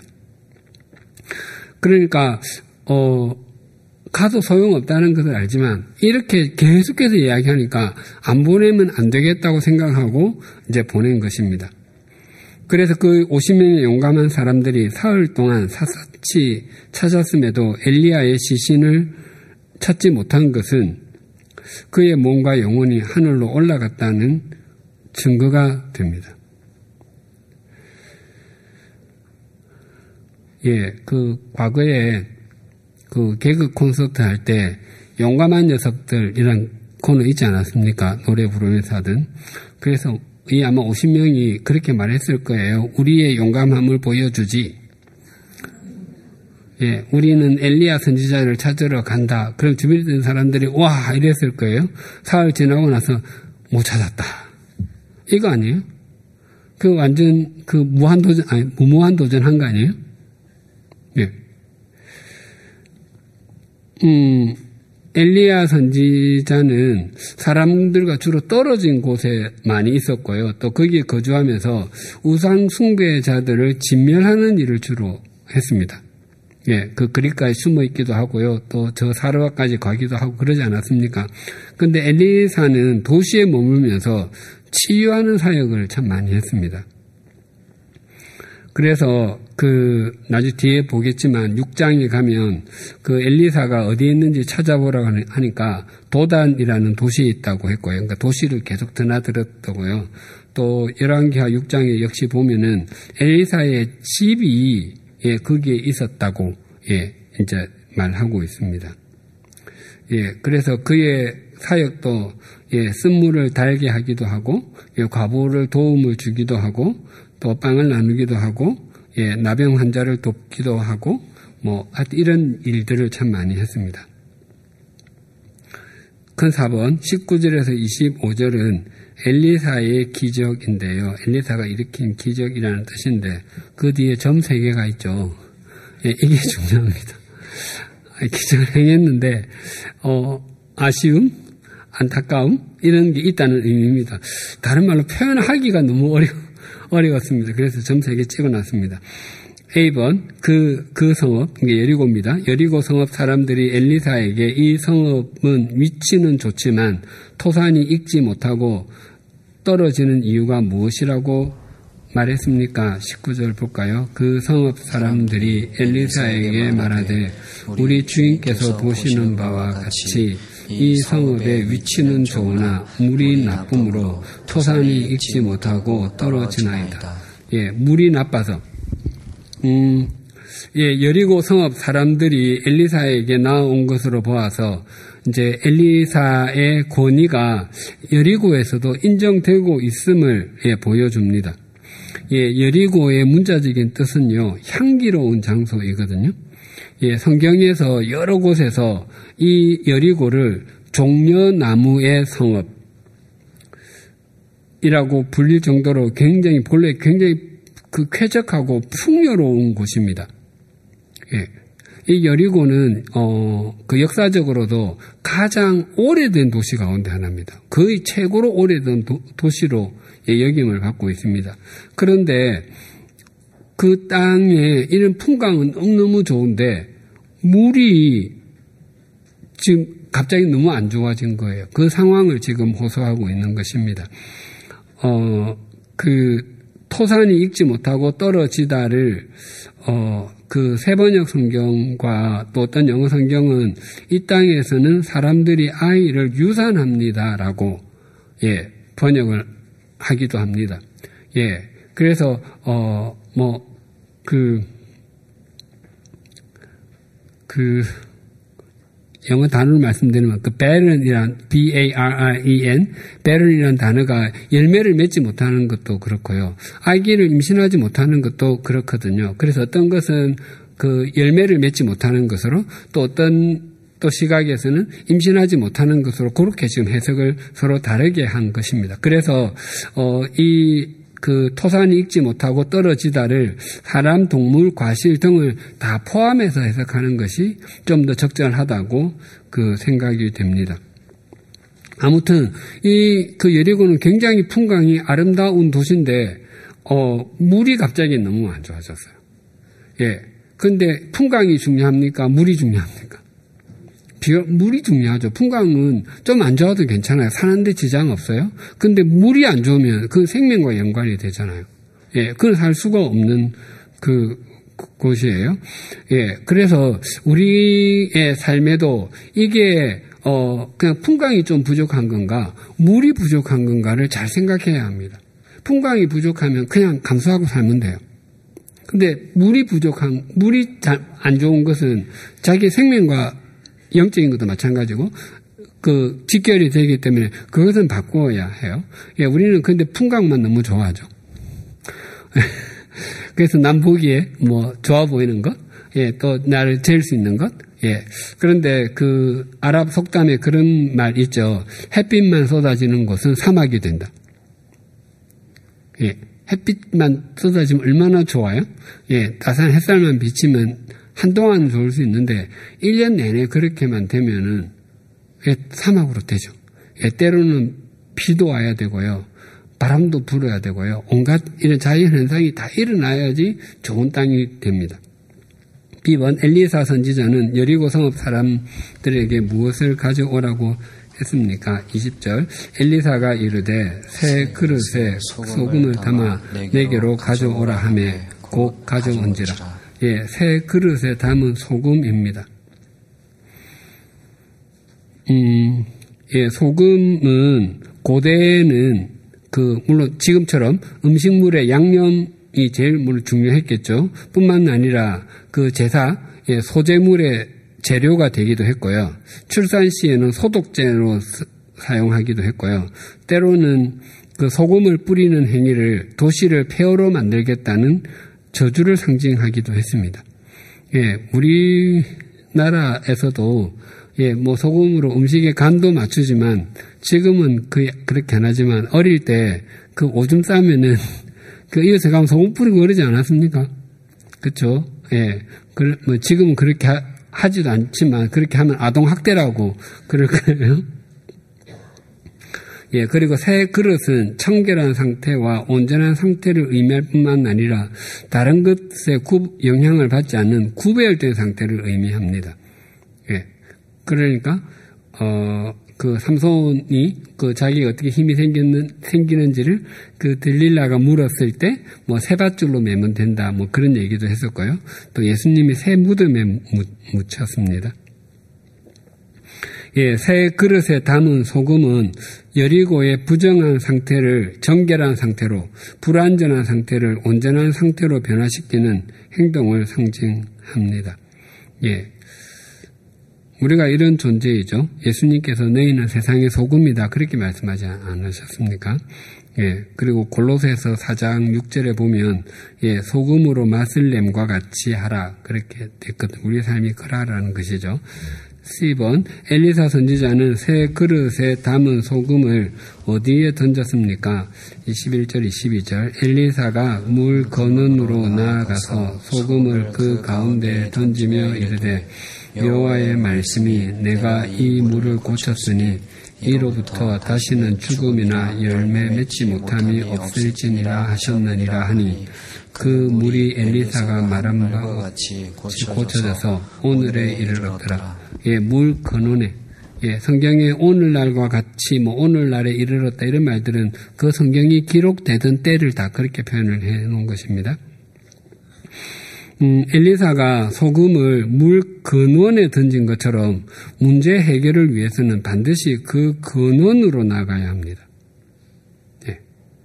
그러니까 어, 가도 소용없다는 것을 알지만 이렇게 계속해서 이야기하니까 안 보내면 안 되겠다고 생각하고 이제 보낸 것입니다. 그래서 그 오십 명의 용감한 사람들이 사흘 동안 샅샅이 찾았음에도 엘리야의 시신을 찾지 못한 것은 그의 몸과 영혼이 하늘로 올라갔다는 증거가 됩니다. 예, 그 과거에 그 개그 콘서트 할 때 용감한 녀석들이란 코너 있지 않았습니까? 노래 부르면서 하던. 그래서 이 아마 오십 명이 그렇게 말했을 거예요. 우리의 용감함을 보여주지. 예, 우리는 엘리야 선지자를 찾으러 간다. 그럼 주변에 있는 사람들이 와 이랬을 거예요. 사흘 지나고 나서 못 찾았다. 이거 아니에요? 그 완전 그 무한도전 아니 무모한 도전한 거 아니에요? 예. 음, 엘리야 선지자는 사람들과 주로 떨어진 곳에 많이 있었고요. 또 거기에 거주하면서 우상 숭배자들을 진멸하는 일을 주로 했습니다. 예, 그 그리가에 숨어 있기도 하고요. 또 저 사르와까지 가기도 하고 그러지 않았습니까? 근데 엘리사는 도시에 머물면서 치유하는 사역을 참 많이 했습니다. 그래서 그 나중에 뒤에 보겠지만 육 장에 가면 그 엘리사가 어디에 있는지 찾아보라고 하니까 도단이라는 도시에 있다고 했고요. 그러니까 도시를 계속 드나들었다고요. 또 열왕기하 육 장에 역시 보면은 엘리사의 집이 예, 거기에 있었다고 예, 이제 말하고 있습니다. 예, 그래서 그의 사역도 예, 쓴물을 달게 하기도 하고 예, 과부를 도움을 주기도 하고 또 빵을 나누기도 하고, 예, 나병 환자를 돕기도 하고, 뭐, 이런 일들을 참 많이 했습니다. 큰 사 번, 십구 절에서 이십오 절은 엘리사의 기적인데요. 엘리사가 일으킨 기적이라는 뜻인데, 그 뒤에 점 세 개가 있죠. 예, 이게 중요합니다. 기적을 행했는데, 어, 아쉬움, 안타까움, 이런 게 있다는 의미입니다. 다른 말로 표현하기가 너무 어려워. 어려웠습니다. 그래서 점 세 개 찍어놨습니다. 에이 번, 그, 그 성읍, 이게 여리고입니다. 여리고 성읍 사람들이 엘리사에게 이 성읍은 위치는 좋지만 토산이 익지 못하고 떨어지는 이유가 무엇이라고 말했습니까? 십구 절 볼까요? 그 성읍 사람들이 엘리사에게 말하되 우리 주인께서 보시는 바와 같이 이 성읍의 위치는 좋으나 물이 나쁨으로 토산이 익지 못하고 떨어지나이다. 예, 물이 나빠서. 음, 예, 여리고 성읍 사람들이 엘리사에게 나온 것으로 보아서 이제 엘리사의 권위가 여리고에서도 인정되고 있음을 예, 보여줍니다. 예, 여리고의 문자적인 뜻은요, 향기로운 장소이거든요. 예, 성경에서 여러 곳에서 이 여리고를 종려나무의 성읍이라고 불릴 정도로 굉장히 본래 굉장히 그 쾌적하고 풍요로운 곳입니다. 예. 이 여리고는 어, 그 역사적으로도 가장 오래된 도시 가운데 하나입니다. 거의 최고로 오래된 도, 도시로 예, 여김을 받고 있습니다. 그런데 그 땅에 이런 풍광은 너무 좋은데 물이 지금 갑자기 너무 안 좋아진 거예요. 그 상황을 지금 호소하고 있는 것입니다. 어, 그 토산이 익지 못하고 떨어지다를 어, 그 세번역 성경과 또 어떤 영어 성경은 이 땅에서는 사람들이 아이를 유산합니다라고 예, 번역을 하기도 합니다. 예, 그래서 어, 뭐 그 그 영어 단어를 말씀드리면 그 barren이란 B A R R E N barren이라는 단어가 열매를 맺지 못하는 것도 그렇고요. 아기를 임신하지 못하는 것도 그렇거든요. 그래서 어떤 것은 그 열매를 맺지 못하는 것으로 또 어떤 또 시각에서는 임신하지 못하는 것으로 그렇게 지금 해석을 서로 다르게 한 것입니다. 그래서 어, 이 그 토산이 익지 못하고 떨어지다를 사람, 동물, 과실 등을 다 포함해서 해석하는 것이 좀 더 적절하다고 그 생각이 됩니다. 아무튼 이 그 여리고는 굉장히 풍광이 아름다운 도시인데 어, 물이 갑자기 너무 안 좋아졌어요. 예. 근데 풍광이 중요합니까? 물이 중요합니까? 비가, 물이 중요하죠. 풍광은 좀 안 좋아도 괜찮아요. 사는데 지장 없어요. 근데 물이 안 좋으면 그 생명과 연관이 되잖아요. 예, 그건 살 수가 없는 그, 그 곳이에요. 예, 그래서 우리의 삶에도 이게 어 그냥 풍광이 좀 부족한 건가, 물이 부족한 건가를 잘 생각해야 합니다. 풍광이 부족하면 그냥 감수하고 살면 돼요. 근데 물이 부족한, 물이 잘 안 좋은 것은 자기 생명과 영적인 것도 마찬가지고 그 직결이 되기 때문에 그것은 바꾸어야 해요. 예, 우리는 근데 풍광만 너무 좋아하죠. 그래서 남 보기에 뭐 좋아 보이는 것, 예, 또 나를 재일 수 있는 것, 예. 그런데 그 아랍 속담에 그런 말 있죠. 햇빛만 쏟아지는 곳은 사막이 된다. 예, 햇빛만 쏟아지면 얼마나 좋아요? 예, 따스한 햇살만 비치면 한동안은 좋을 수 있는데 일 년 내내 그렇게만 되면은 사막으로 되죠. 예, 때로는 비도 와야 되고요. 바람도 불어야 되고요. 온갖 이런 자연현상이 다 일어나야지 좋은 땅이 됩니다. 비 번 엘리사 선지자는 여리고 성읍 사람들에게 무엇을 가져오라고 했습니까? 이십 절 엘리사가 이르되 새 그릇에 소금을 담아 내게로 가져오라 하매 곧 가져온지라. 예, 새 그릇에 담은 소금입니다. 음, 예, 소금은 고대에는 그 물론 지금처럼 음식물의 양념이 제일 물론 중요했겠죠. 뿐만 아니라 그 제사, 예, 소재물의 재료가 되기도 했고요. 출산 시에는 소독제로 사용하기도 했고요. 때로는 그 소금을 뿌리는 행위를 도시를 폐허로 만들겠다는 저주를 상징하기도 했습니다. 예, 우리나라에서도 예, 뭐 소금으로 음식의 간도 맞추지만 지금은 그 그렇게 안 하지만 어릴 때 그 오줌 싸면은 그 이웃에 가면 소금 뿌리고 그러지 않았습니까? 그렇죠? 예, 그 뭐 지금은 그렇게 하, 하지도 않지만 그렇게 하면 아동 학대라고 그럴 거예요. 예, 그리고 새 그릇은 청결한 상태와 온전한 상태를 의미할 뿐만 아니라 다른 것에 구, 영향을 받지 않는 구별된 상태를 의미합니다. 예, 그러니까 어, 그 삼손이 그 자기가 어떻게 힘이 생기는, 생기는지를 그 들릴라가 물었을 때 뭐 새 밧줄로 매면 된다 뭐 그런 얘기도 했었고요. 또 예수님이 새 무덤에 묻, 묻혔습니다. 예, 새 그릇에 담은 소금은 여리고의 부정한 상태를 정결한 상태로, 불완전한 상태를 온전한 상태로 변화시키는 행동을 상징합니다. 예, 우리가 이런 존재이죠. 예수님께서 너희는 세상의 소금이다 그렇게 말씀하지 않으셨습니까? 예, 그리고 골로새서 사 장 육 절에 보면, 예, 소금으로 맛을 냄과 같이 하라. 그렇게 됐거든. 우리 삶이 그러라는 것이죠. 십 번, 엘리사 선지자는 새 그릇에 담은 소금을 어디에 던졌습니까? 이십일 절, 이십이 절. 엘리사가 물 건넌으로 나아가서 소금을 그 가운데에 던지며 이르되, 여호와의 말씀이 내가 이 물을 고쳤으니 이로부터 다시는 죽음이나 열매 맺지 못함이 없을지니라 하셨느니라 하니, 그 물이 엘리사가 말한 바와 같이 고쳐져서 오늘에 이르렀더라. 예, 물 근원에, 예, 성경에 오늘날과 같이 뭐 오늘날에 이르렀다 이런 말들은 그 성경이 기록되던 때를 다 그렇게 표현을 해 놓은 것입니다. 음, 엘리사가 소금을 물 근원에 던진 것처럼 문제 해결을 위해서는 반드시 그 근원으로 나가야 합니다. 예.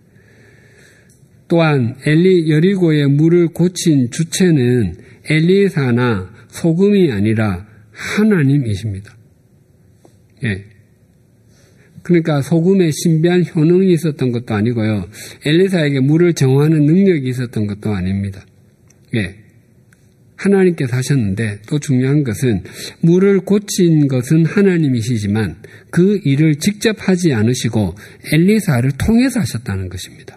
또한 엘리 여리고의 물을 고친 주체는 엘리사나 소금이 아니라 하나님이십니다. 예. 그러니까 소금에 신비한 효능이 있었던 것도 아니고요. 엘리사에게 물을 정화하는 능력이 있었던 것도 아닙니다. 예. 하나님께서 하셨는데, 또 중요한 것은 물을 고친 것은 하나님이시지만 그 일을 직접 하지 않으시고 엘리사를 통해서 하셨다는 것입니다.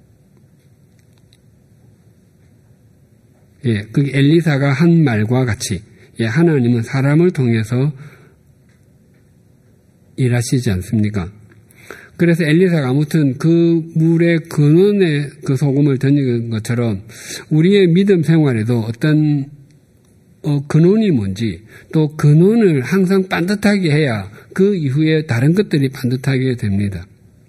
예, 그 엘리사가 한 말과 같이, 예, 하나님은 사람을 통해서 일하시지 않습니까? 그래서 엘리사가 아무튼 그 물의 근원에 그 소금을 던진 것처럼 우리의 믿음 생활에도 어떤 어, 근원이 뭔지, 또 근원을 항상 반듯하게 해야 그 이후에 다른 것들이 반듯하게 됩니다.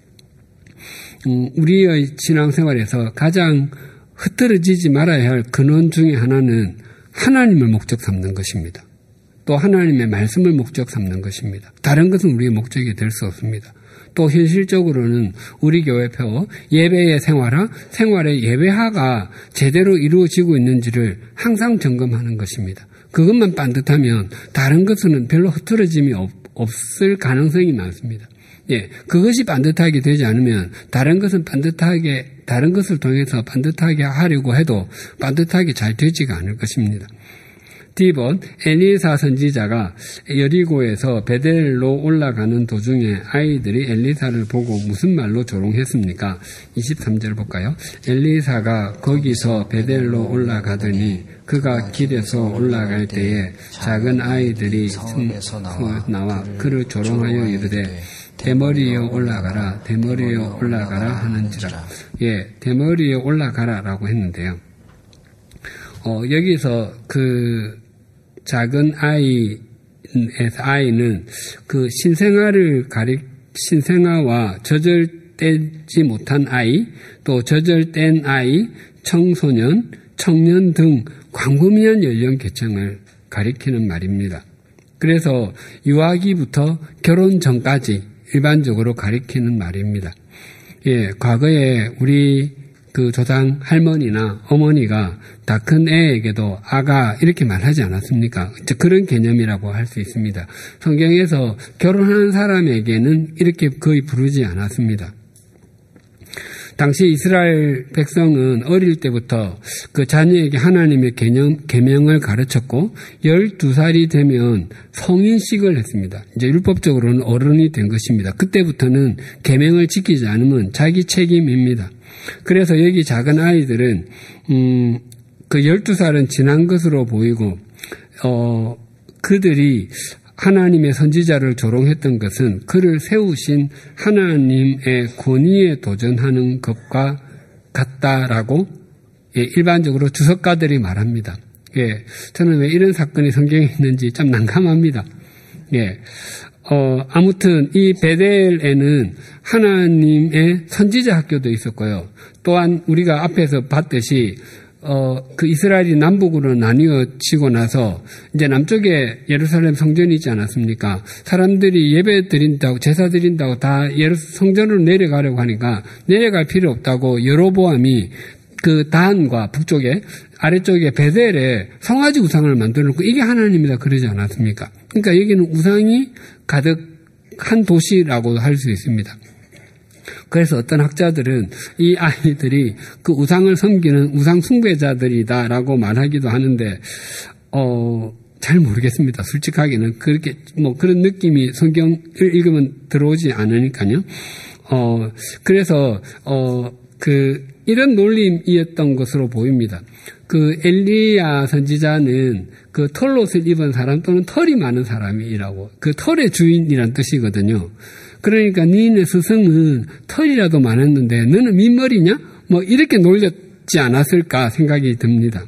음, 우리의 신앙생활에서 가장 흐트러지지 말아야 할 근원 중에 하나는 하나님을 목적 삼는 것입니다. 또 하나님의 말씀을 목적 삼는 것입니다. 다른 것은 우리의 목적이 될 수 없습니다. 또 현실적으로는 우리 교회표 예배의 생활화, 생활의 예배화가 제대로 이루어지고 있는지를 항상 점검하는 것입니다. 그것만 반듯하면 다른 것은 별로 흐트러짐이 없, 없을 가능성이 많습니다. 예, 그것이 반듯하게 되지 않으면 다른 것은 반듯하게, 다른 것을 통해서 반듯하게 하려고 해도 반듯하게 잘 되지가 않을 것입니다. 디 번, 엘리사 선지자가 여리고에서 베델로 올라가는 도중에 아이들이 엘리사를 보고 무슨 말로 조롱했습니까? 이십삼 절 볼까요? 엘리사가 거기서 베델로 올라가더니 그가 길에서 올라갈 때에 작은 아이들이 성에서 나와 그를 조롱하여 이르되 대머리에 올라가라, 대머리에 올라가라 하는지라. 예, 대머리에 올라가라라고 했는데요. 어, 여기서 그 작은 아이, 아이는 그 신생아를 가리, 신생아와 저절되지 못한 아이, 또 저절된 아이, 청소년, 청년 등 광범위한 연령 계층을 가리키는 말입니다. 그래서 유아기부터 결혼 전까지 일반적으로 가리키는 말입니다. 예, 과거에 우리 그 조상 할머니나 어머니가 다 큰 애에게도 아가 이렇게 말하지 않았습니까? 그런 개념이라고 할 수 있습니다. 성경에서 결혼한 사람에게는 이렇게 거의 부르지 않았습니다. 당시 이스라엘 백성은 어릴 때부터 그 자녀에게 하나님의 개념, 계명을 가르쳤고 열두 살이 되면 성인식을 했습니다. 이제 율법적으로는 어른이 된 것입니다. 그때부터는 계명을 지키지 않으면 자기 책임입니다. 그래서 여기 작은 아이들은 음, 그 열두 살은 지난 것으로 보이고 어, 그들이 하나님의 선지자를 조롱했던 것은 그를 세우신 하나님의 권위에 도전하는 것과 같다라고 예, 일반적으로 주석가들이 말합니다. 예, 저는 왜 이런 사건이 성경에 있는지 참 난감합니다. 예, 어, 아무튼 이 베델에는 하나님의 선지자 학교도 있었고요. 또한 우리가 앞에서 봤듯이 어, 그 이스라엘이 남북으로 나뉘어지고 나서 이제 남쪽에 예루살렘 성전이 있지 않았습니까? 사람들이 예배 드린다고, 제사 드린다고 다 예루, 성전으로 내려가려고 하니까 내려갈 필요 없다고 여로보암이 그 단과 북쪽에 아래쪽에 베델에 성아지 우상을 만들어 놓고 이게 하나님이다 그러지 않았습니까? 그러니까 여기는 우상이 가득한 도시라고 할 수 있습니다. 그래서 어떤 학자들은 이 아이들이 그 우상을 섬기는 우상 숭배자들이다라고 말하기도 하는데, 어, 잘 모르겠습니다. 솔직하게는 그렇게 뭐 그런 느낌이 성경을 읽으면 들어오지 않으니까요. 어, 그래서 어, 그 이런 놀림이었던 것으로 보입니다. 그 엘리야 선지자는 그 털옷을 입은 사람 또는 털이 많은 사람이라고, 그 털의 주인이란 뜻이거든요. 그러니까 니네 스승은 털이라도 많았는데 너는 민머리냐? 뭐 이렇게 놀렸지 않았을까 생각이 듭니다.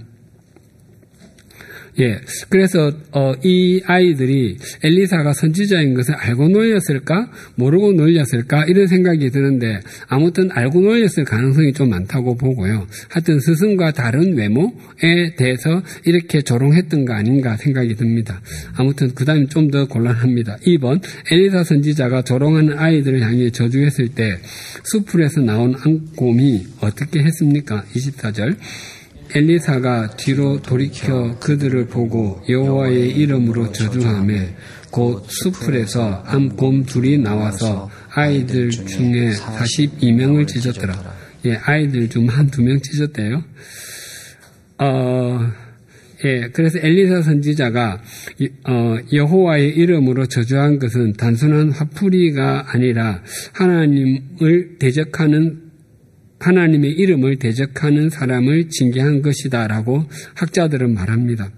예, 그래서 어, 이 아이들이 엘리사가 선지자인 것을 알고 놀렸을까, 모르고 놀렸을까 이런 생각이 드는데, 아무튼 알고 놀렸을 가능성이 좀 많다고 보고요. 하여튼 스승과 다른 외모에 대해서 이렇게 조롱했던 거 아닌가 생각이 듭니다. 아무튼 그 다음에 좀 더 곤란합니다. 이 번 엘리사 선지자가 조롱하는 아이들을 향해 저주했을 때 수풀에서 나온 앙곰이 어떻게 했습니까? 이십사 절. 엘리사가 뒤로 돌이켜 그들을 보고 여호와의 이름으로 저주하며 곧 수풀에서 암곰 둘이 나와서 아이들 중에 사십이 명을 찢었더라. 예, 아이들 중 한두 명 찢었대요. 어, 예, 그래서 엘리사 선지자가 어, 여호와의 이름으로 저주한 것은 단순한 화풀이가 아니라 하나님을 대적하는 하나님의 이름을 대적하는 사람을 징계한 것이다라고 학자들은 말합니다.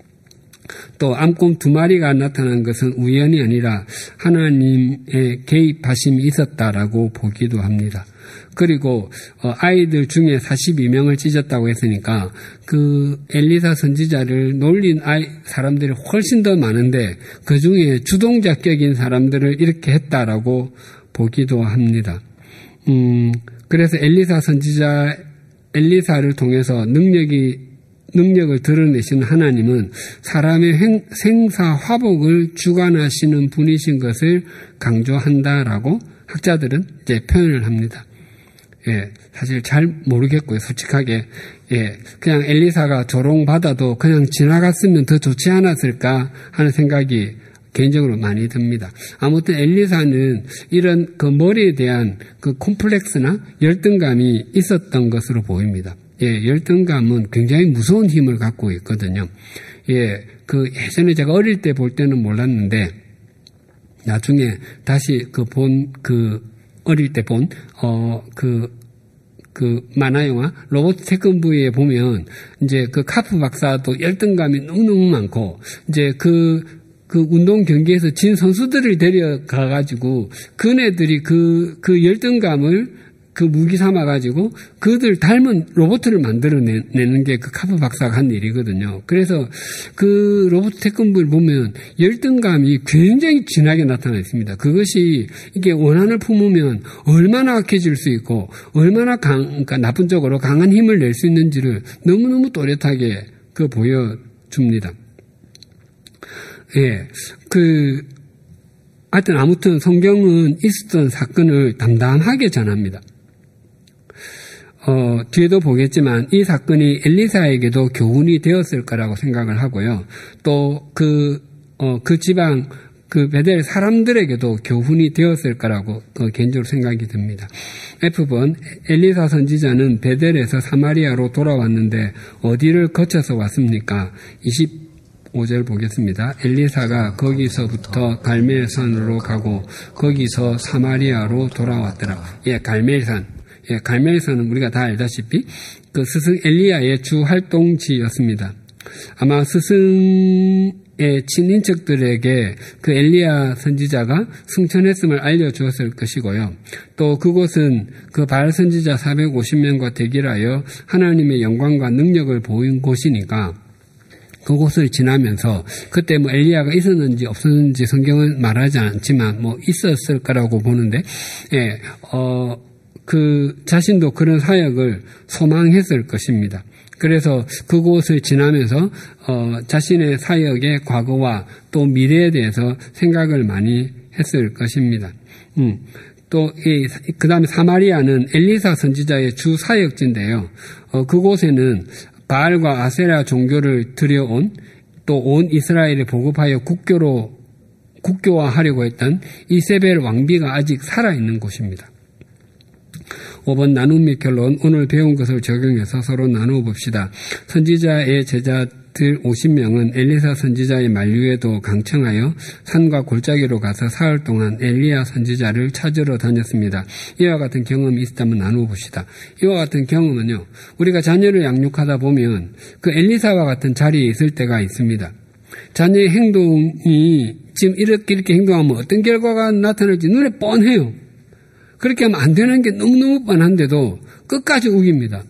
또 암곰 두 마리가 나타난 것은 우연이 아니라 하나님의 개입하심이 있었다라고 보기도 합니다. 그리고 아이들 중에 사십이 명을 찢었다고 했으니까 그 엘리사 선지자를 놀린 아이 사람들이 훨씬 더 많은데 그 중에 주동자격인 사람들을 이렇게 했다라고 보기도 합니다. 음, 그래서 엘리사 선지자, 엘리사를 통해서 능력이, 능력을 드러내시는 하나님은 사람의 행, 생사 화복을 주관하시는 분이신 것을 강조한다라고 학자들은 이제 표현을 합니다. 예, 사실 잘 모르겠고요, 솔직하게. 예, 그냥 엘리사가 조롱받아도 그냥 지나갔으면 더 좋지 않았을까 하는 생각이 개인적으로 많이 듭니다. 아무튼 엘리사는 이런 그 머리에 대한 그 콤플렉스나 열등감이 있었던 것으로 보입니다. 예, 열등감은 굉장히 무서운 힘을 갖고 있거든요. 예, 그 예전에 제가 어릴 때 볼 때는 몰랐는데 나중에 다시 그 본, 그 어릴 때 본, 어, 그 그 만화영화 로봇 태권부에 보면 이제 그 카프 박사도 열등감이 너무너무 많고 이제 그 그 운동 경기에서 진 선수들을 데려가가지고 그네들이 그, 그 열등감을 그 무기 삼아가지고 그들 닮은 로봇을 만들어내는 게 그 카프 박사가 한 일이거든요. 그래서 그 로봇 태권부를 보면 열등감이 굉장히 진하게 나타나 있습니다. 그것이 이게 원한을 품으면 얼마나 악해질 수 있고 얼마나 강, 그러니까 나쁜 쪽으로 강한 힘을 낼 수 있는지를 너무너무 또렷하게 그 보여줍니다. 예, 그, 하여튼 아무튼 성경은 있었던 사건을 담담하게 전합니다. 어, 뒤에도 보겠지만 이 사건이 엘리사에게도 교훈이 되었을 거라고 생각을 하고요. 또 그, 어, 그 지방, 그 베델 사람들에게도 교훈이 되었을 거라고 어, 개인적으로 생각이 듭니다. F번, 엘리사 선지자는 베델에서 사마리아로 돌아왔는데 어디를 거쳐서 왔습니까? 이십오 절 보겠습니다. 엘리사가 거기서부터 갈멜산으로 가고 거기서 사마리아로 돌아왔더라. 예, 갈멜산. 예, 갈멜산은 우리가 다 알다시피 그 스승 엘리야의 주 활동지였습니다. 아마 스승의 친인척들에게 그 엘리야 선지자가 승천했음을 알려주었을 것이고요. 또 그곳은 그 바알 선지자 사백오십 명과 대결하여 하나님의 영광과 능력을 보인 곳이니까 그곳을 지나면서 그때 뭐 엘리야가 있었는지 없었는지 성경은 말하지 않지만 뭐 있었을 거라고 보는데, 예, 어, 그 자신도 그런 사역을 소망했을 것입니다. 그래서 그곳을 지나면서 어, 자신의 사역의 과거와 또 미래에 대해서 생각을 많이 했을 것입니다. 음. 또, 이, 그 다음에 사마리아는 엘리사 선지자의 주 사역지인데요. 어, 그곳에는 바알과 아세라 종교를 들여온 또 온 이스라엘에 보급하여 국교로 국교화하려고 했던 이세벨 왕비가 아직 살아있는 곳입니다. 오 번 나눔 및 결론. 오늘 배운 것을 적용해서 서로 나누어 봅시다. 선지자의 제자들 오십 명은 엘리사 선지자의 만류에도 강청하여 산과 골짜기로 가서 사흘 동안 엘리야 선지자를 찾으러 다녔습니다. 이와 같은 경험이 있었다면 나누어 봅시다. 이와 같은 경험은요, 우리가 자녀를 양육하다 보면 그 엘리사와 같은 자리에 있을 때가 있습니다. 자녀의 행동이 지금 이렇게 이렇게 행동하면 어떤 결과가 나타날지 눈에 뻔해요. 그렇게 하면 안 되는 게 너무너무 뻔한데도 끝까지 우깁니다.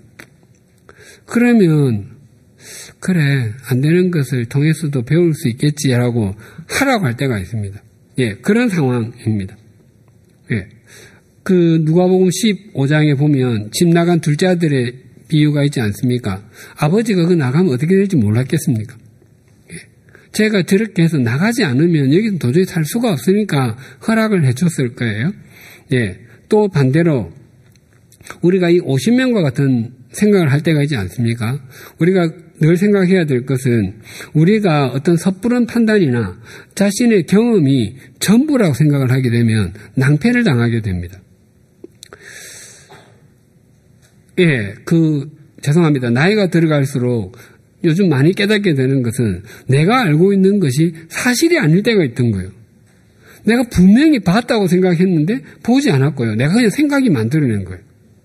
그러면 그래, 안 되는 것을 통해서도 배울 수 있겠지라고 하라고 할 때가 있습니다. 예, 그런 상황입니다. 예, 그 누가복음 십오 장에 보면 집 나간 둘째 아들의 비유가 있지 않습니까? 아버지가 그 나가면 어떻게 될지 몰랐겠습니까? 예, 제가 저렇게 해서 나가지 않으면 여기서 도저히 살 수가 없으니까 허락을 해줬을 거예요. 예, 또 반대로 우리가 이 오십 명과 같은 생각을 할 때가 있지 않습니까? 우리가 늘 생각해야 될 것은 우리가 어떤 섣부른 판단이나 자신의 경험이 전부라고 생각을 하게 되면 낭패를 당하게 됩니다. 예, 그 죄송합니다. 나이가 들어갈수록 요즘 많이 깨닫게 되는 것은 내가 알고 있는 것이 사실이 아닐 때가 있던 거예요. 내가 분명히 봤다고 생각했는데 보지 않았고요. 내가 그냥 생각이 만들어낸 거예요.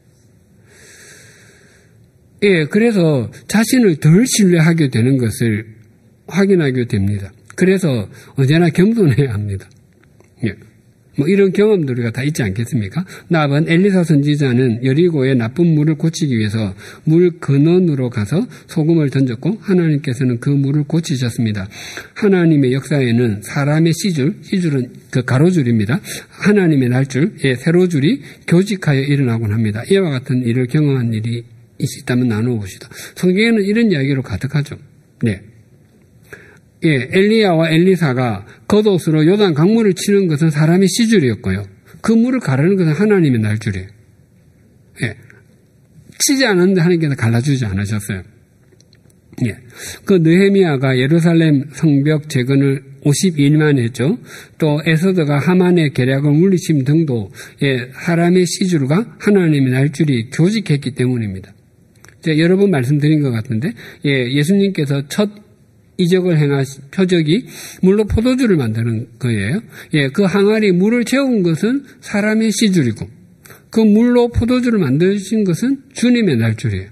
예, 그래서 자신을 덜 신뢰하게 되는 것을 확인하게 됩니다. 그래서 언제나 겸손해야 합니다. 예. 뭐 이런 경험들 우리가 다 있지 않겠습니까? 나번 엘리사 선지자는 여리고의 나쁜 물을 고치기 위해서 물 근원으로 가서 소금을 던졌고 하나님께서는 그 물을 고치셨습니다. 하나님의 역사에는 사람의 씨줄, 씨줄은 그 가로줄입니다. 하나님의 날줄, 예, 세로줄이 교직하여 일어나곤 합니다. 이와 같은 일을 경험한 일이 있다면 나누어 봅시다. 성경에는 이런 이야기로 가득하죠. 네. 예, 엘리야와 엘리사가 겉옷으로 요단 강물을 치는 것은 사람의 씨줄이었고요. 그 물을 가르는 것은 하나님의 날줄이에요. 예. 치지 않았는데 하나님께서 갈라주지 않으셨어요. 예. 그 느헤미야가 예루살렘 성벽 재건을 오십이 일 만에 했죠. 또 에서드가 하만의 계략을 물리침 등도 예, 사람의 씨줄과 하나님의 날줄이 교직했기 때문입니다. 제가 여러 번 말씀드린 것 같은데 예, 예수님께서 첫 이적을 행하신 표적이 물로 포도주를 만드는 거예요. 예, 그 항아리 물을 채운 것은 사람의 씨줄이고 그 물로 포도주를 만드신 것은 주님의 날줄이에요.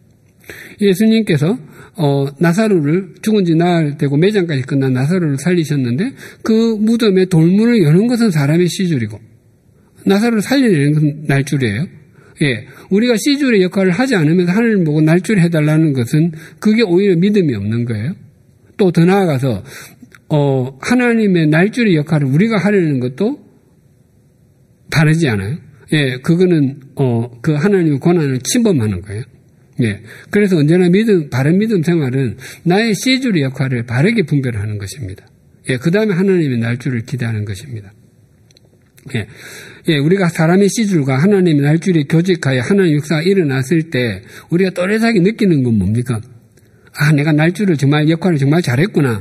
예수님께서 어, 나사로를 죽은 지 나흘 되고 매장까지 끝난 나사로를 살리셨는데 그 무덤에 돌문을 여는 것은 사람의 씨줄이고 나사로를 살리려는 것은 날줄이에요. 예, 우리가 씨줄의 역할을 하지 않으면서 하늘을 보고 날줄 해달라는 것은 그게 오히려 믿음이 없는 거예요. 또 더 나아가서 어, 하나님의 날줄의 역할을 우리가 하려는 것도 다르지 않아요. 예, 그거는 어, 그 하나님의 권한을 침범하는 거예요. 예, 그래서 언제나 믿음, 바른 믿음 생활은 나의 씨줄의 역할을 바르게 분별하는 것입니다. 예, 그 다음에 하나님의 날줄을 기대하는 것입니다. 예, 예, 우리가 사람의 씨줄과 하나님의 날줄이 교직하여 하나님의 역사가 일어났을 때 우리가 또렷하게 느끼는 건 뭡니까? 아, 내가 날줄을 정말 역할을 정말 잘했구나가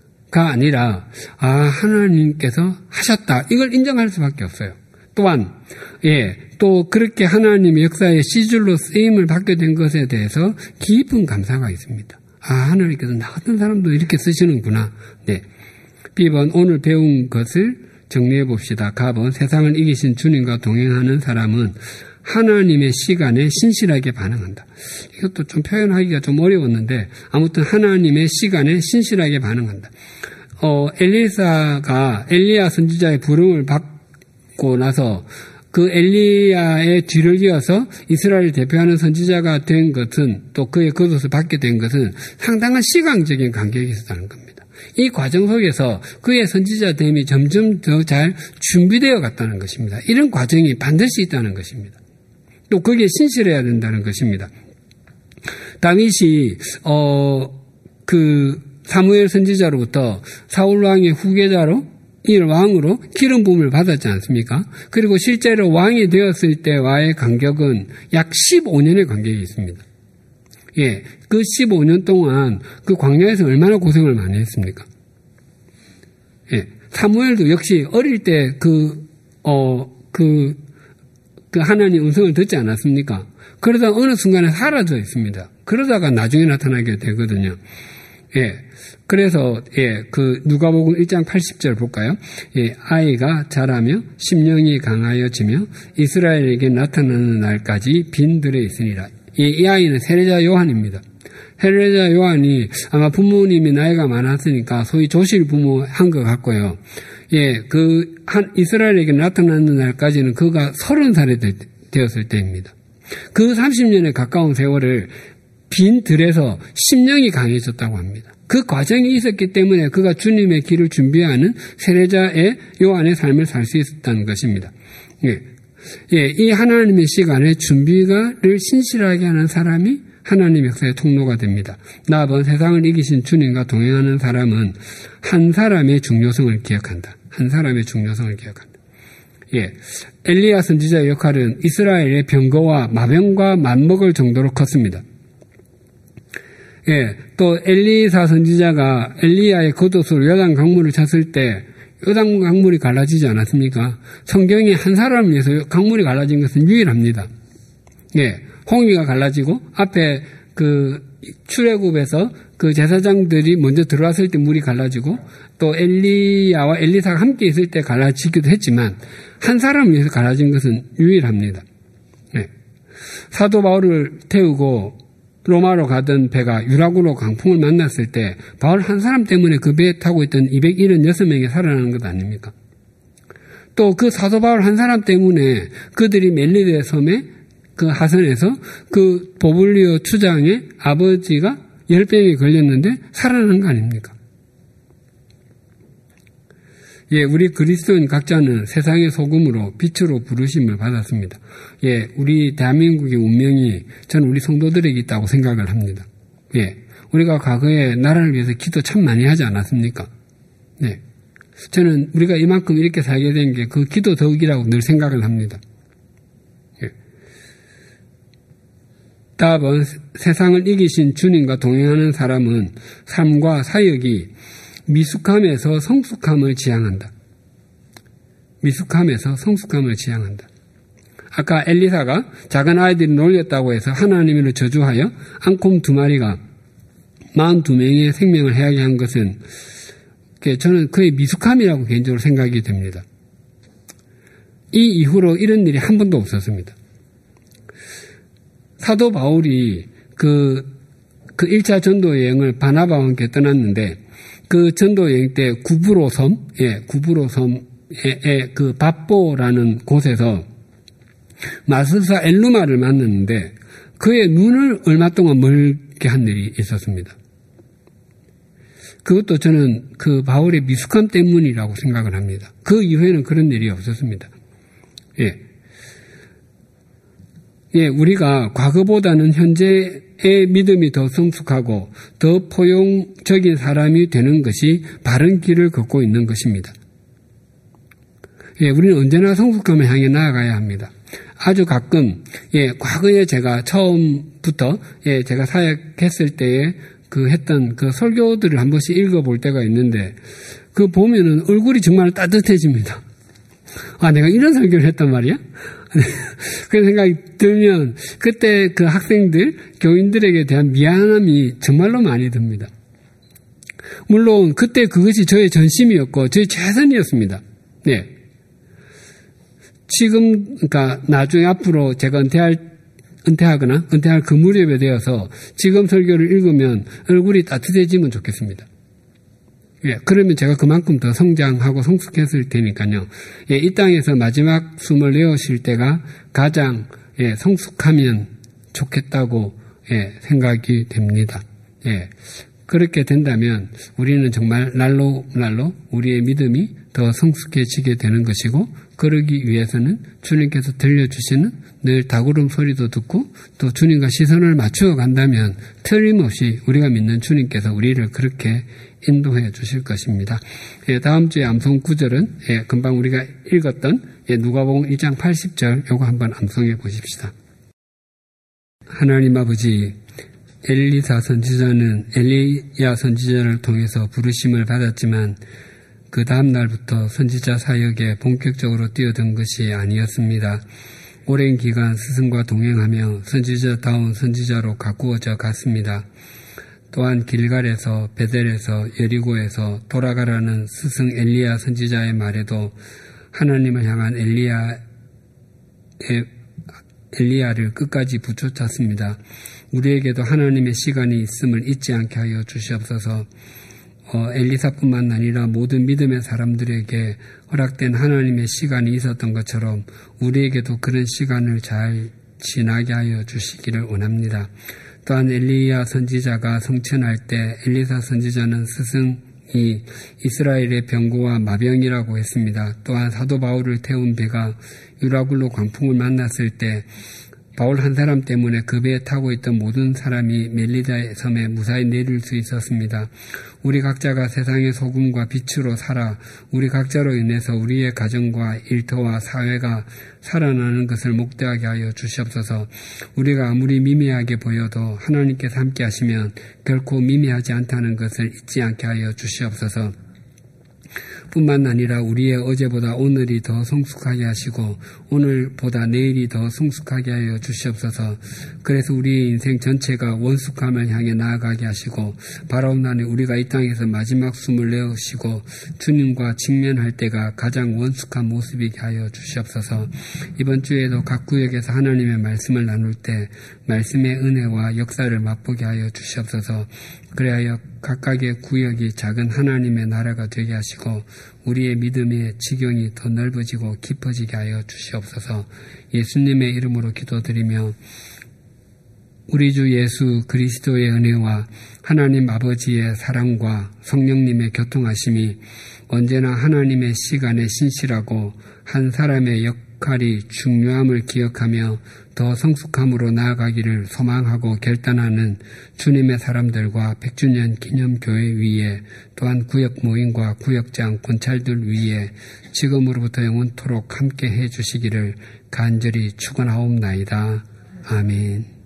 아니라 아, 하나님께서 하셨다. 이걸 인정할 수밖에 없어요. 또한 예, 또 그렇게 하나님의 역사의 씨줄로 쓰임을 받게 된 것에 대해서 깊은 감사가 있습니다. 아, 하나님께서 나 같은 사람도 이렇게 쓰시는구나. 네. B번 오늘 배운 것을 정리해 봅시다. 가번 세상을 이기신 주님과 동행하는 사람은 하나님의 시간에 신실하게 반응한다. 이것도 좀 표현하기가 좀 어려웠는데 아무튼 하나님의 시간에 신실하게 반응한다. 어, 엘리사가 엘리야 선지자의 부름을 받고 나서 그 엘리야의 뒤를 이어서 이스라엘을 대표하는 선지자가 된 것은 또 그의 겉옷을 받게 된 것은 상당한 시간적인 간격이 있었다는 겁니다. 이 과정 속에서 그의 선지자됨이 점점 더 잘 준비되어 갔다는 것입니다. 이런 과정이 반드시 있다는 것입니다. 또 거기에 신실해야 된다는 것입니다. 다윗이 어, 그 사무엘 선지자로부터 사울 왕의 후계자로 이 왕으로 기름 부음을 받았지 않습니까? 그리고 실제로 왕이 되었을 때와의 간격은 약 십오 년의 간격이 있습니다. 예, 그 십오 년 동안 그 광야에서 얼마나 고생을 많이 했습니까? 예, 사무엘도 역시 어릴 때 그, 어, 그, 그 하나님 음성을 듣지 않았습니까? 그러다 어느 순간에 사라져 있습니다. 그러다가 나중에 나타나게 되거든요. 예. 그래서, 예, 그, 누가복음 일 장 팔십 절 볼까요? 예, 아이가 자라며 심령이 강하여지며 이스라엘에게 나타나는 날까지 빈들에 있으니라. 예, 이 아이는 세례자 요한입니다. 세례자 요한이 아마 부모님이 나이가 많았으니까 소위 조실 부모 한 것 같고요. 예, 그, 한, 이스라엘에게 나타나는 날까지는 그가 서른 살이 되, 되었을 때입니다. 그 삼십 년에 가까운 세월을 빈 들에서 심령이 강해졌다고 합니다. 그 과정이 있었기 때문에 그가 주님의 길을 준비하는 세례자의 요한의 삶을 살 수 있었다는 것입니다. 예. 예, 이 하나님의 시간에 준비를 신실하게 하는 사람이 하나님 역사의 통로가 됩니다. 나번 세상을 이기신 주님과 동행하는 사람은 한 사람의 중요성을 기억한다. 한 사람의 중요성을 기억한다. 예, 엘리야 선지자의 역할은 이스라엘의 병거와 마병과 맞먹을 정도로 컸습니다. 예, 또 엘리사 선지자가 엘리야의 겉옷으로 요단 강물을 찼을 때 요단 강물이 갈라지지 않았습니까? 성경에 한 사람을 위해서 강물이 갈라진 것은 유일합니다. 예, 홍해가 갈라지고 앞에 그 출애굽에서 그 제사장들이 먼저 들어왔을 때 물이 갈라지고 또 엘리야와 엘리사가 함께 있을 때 갈라지기도 했지만 한 사람을 위해서 갈라진 것은 유일합니다. 예. 사도 바울을 태우고 로마로 가던 배가 유라굴로 강풍을 만났을 때 바울 한 사람 때문에 그 배에 타고 있던 이백칠십육 명이 살아나는 것 아닙니까? 또 그 사도 바울 한 사람 때문에 그들이 멜리데 섬에 그 하선에서 그 보블리오 추장의 아버지가 열병에 걸렸는데 살아난 거 아닙니까? 예, 우리 그리스도인 각자는 세상의 소금으로 빛으로 부르심을 받았습니다. 예, 우리 대한민국의 운명이 저는 우리 성도들에게 있다고 생각을 합니다. 예, 우리가 과거에 나라를 위해서 기도 참 많이 하지 않았습니까? 예, 저는 우리가 이만큼 이렇게 살게 된 게 그 기도 덕이라고 늘 생각을 합니다. 예. 답은 세상을 이기신 주님과 동행하는 사람은 삶과 사역이 미숙함에서 성숙함을 지향한다. 미숙함에서 성숙함을 지향한다. 아까 엘리사가 작은 아이들이 놀렸다고 해서 하나님을 저주하여 앙콤 두 마리가 사십이 명의 생명을 해하게 한 것은 저는 거의 미숙함이라고 개인적으로 생각이 됩니다. 이 이후로 이런 일이 한 번도 없었습니다. 사도 바울이 그, 그 일 차 전도 여행을 바나바와 함께 떠났는데 그 전도 여행 때 구브로 섬, 예, 구브로 섬의 그 바뽀라는 곳에서 마술사 엘루마를 만났는데 그의 눈을 얼마 동안 멀게 한 일이 있었습니다. 그것도 저는 그 바울의 미숙함 때문이라고 생각을 합니다. 그 이후에는 그런 일이 없었습니다. 예. 예, 우리가 과거보다는 현재의 믿음이 더 성숙하고 더 포용적인 사람이 되는 것이 바른 길을 걷고 있는 것입니다. 예, 우리는 언제나 성숙함을 향해 나아가야 합니다. 아주 가끔, 예, 과거에 제가 처음부터, 예, 제가 사역했을 때에 그 했던 그 설교들을 한 번씩 읽어볼 때가 있는데, 그 보면은 얼굴이 정말 따뜻해집니다. 아, 내가 이런 설교를 했단 말이야? 그런 생각이 들면, 그때 그 학생들, 교인들에게 대한 미안함이 정말로 많이 듭니다. 물론, 그때 그것이 저의 전심이었고, 저의 최선이었습니다. 네. 지금, 그러니까 나중에 앞으로 제가 은퇴할, 은퇴하거나 은퇴할 그 무렵에 되어서 지금 설교를 읽으면 얼굴이 따뜻해지면 좋겠습니다. 예, 그러면 제가 그만큼 더 성장하고 성숙했을 테니까요. 예, 이 땅에서 마지막 숨을 내어쉴 때가 가장, 예, 성숙하면 좋겠다고, 예, 생각이 됩니다. 예, 그렇게 된다면 우리는 정말 날로 날로 우리의 믿음이 더 성숙해지게 되는 것이고, 그러기 위해서는 주님께서 들려주시는 늘 다구름 소리도 듣고 또 주님과 시선을 맞추어 간다면 틀림없이 우리가 믿는 주님께서 우리를 그렇게 인도해 주실 것입니다. 예, 다음 주에 암송 구절은, 예, 금방 우리가 읽었던, 예, 누가복음 일 장 팔십 절 요거 한번 암송해 보십시다. 하나님 아버지, 엘리사 선지자는 엘리야 선지자를 통해서 부르심을 받았지만 그 다음 날부터 선지자 사역에 본격적으로 뛰어든 것이 아니었습니다. 오랜 기간 스승과 동행하며 선지자다운 선지자로 가꾸어져 갔습니다. 또한 길갈에서, 베델에서, 여리고에서 돌아가라는 스승 엘리야 선지자의 말에도 하나님을 향한 엘리야의, 엘리야를 끝까지 붙여찼습니다. 우리에게도 하나님의 시간이 있음을 잊지 않게 하여 주시옵소서. 어, 엘리사뿐만 아니라 모든 믿음의 사람들에게 허락된 하나님의 시간이 있었던 것처럼 우리에게도 그런 시간을 잘 지나게 하여 주시기를 원합니다. 또한 엘리야 선지자가 성천할 때 엘리사 선지자는 스승이 이스라엘의 병고와 마병이라고 했습니다. 또한 사도 바울을 태운 배가 유라굴로 광풍을 만났을 때 바울 한 사람 때문에 그 배에 타고 있던 모든 사람이 멜리다의 섬에 무사히 내릴 수 있었습니다. 우리 각자가 세상의 소금과 빛으로 살아 우리 각자로 인해서 우리의 가정과 일터와 사회가 살아나는 것을 목도하게 하여 주시옵소서. 우리가 아무리 미미하게 보여도 하나님께서 함께 하시면 결코 미미하지 않다는 것을 잊지 않게 하여 주시옵소서. 뿐만 아니라 우리의 어제보다 오늘이 더 성숙하게 하시고 오늘보다 내일이 더 성숙하게 하여 주시옵소서. 그래서 우리의 인생 전체가 원숙함을 향해 나아가게 하시고 바라옵나니 우리가 이 땅에서 마지막 숨을 내쉬고 주님과 직면할 때가 가장 원숙한 모습이게 하여 주시옵소서. 이번 주에도 각 구역에서 하나님의 말씀을 나눌 때 말씀의 은혜와 역사를 맛보게 하여 주시옵소서. 그래야 각각의 구역이 작은 하나님의 나라가 되게 하시고 우리의 믿음의 지경이 더 넓어지고 깊어지게 하여 주시옵소서. 예수님의 이름으로 기도드리며 우리 주 예수 그리스도의 은혜와 하나님 아버지의 사랑과 성령님의 교통하심이 언제나 하나님의 시간에 신실하고 한 사람의 역할이 중요함을 기억하며 더 성숙함으로 나아가기를 소망하고 결단하는 주님의 사람들과 백 주년 기념교회 위에 또한 구역 모임과 구역장 권찰들 위에 지금으로부터 영원토록 함께 해주시기를 간절히 축원하옵나이다. 아멘.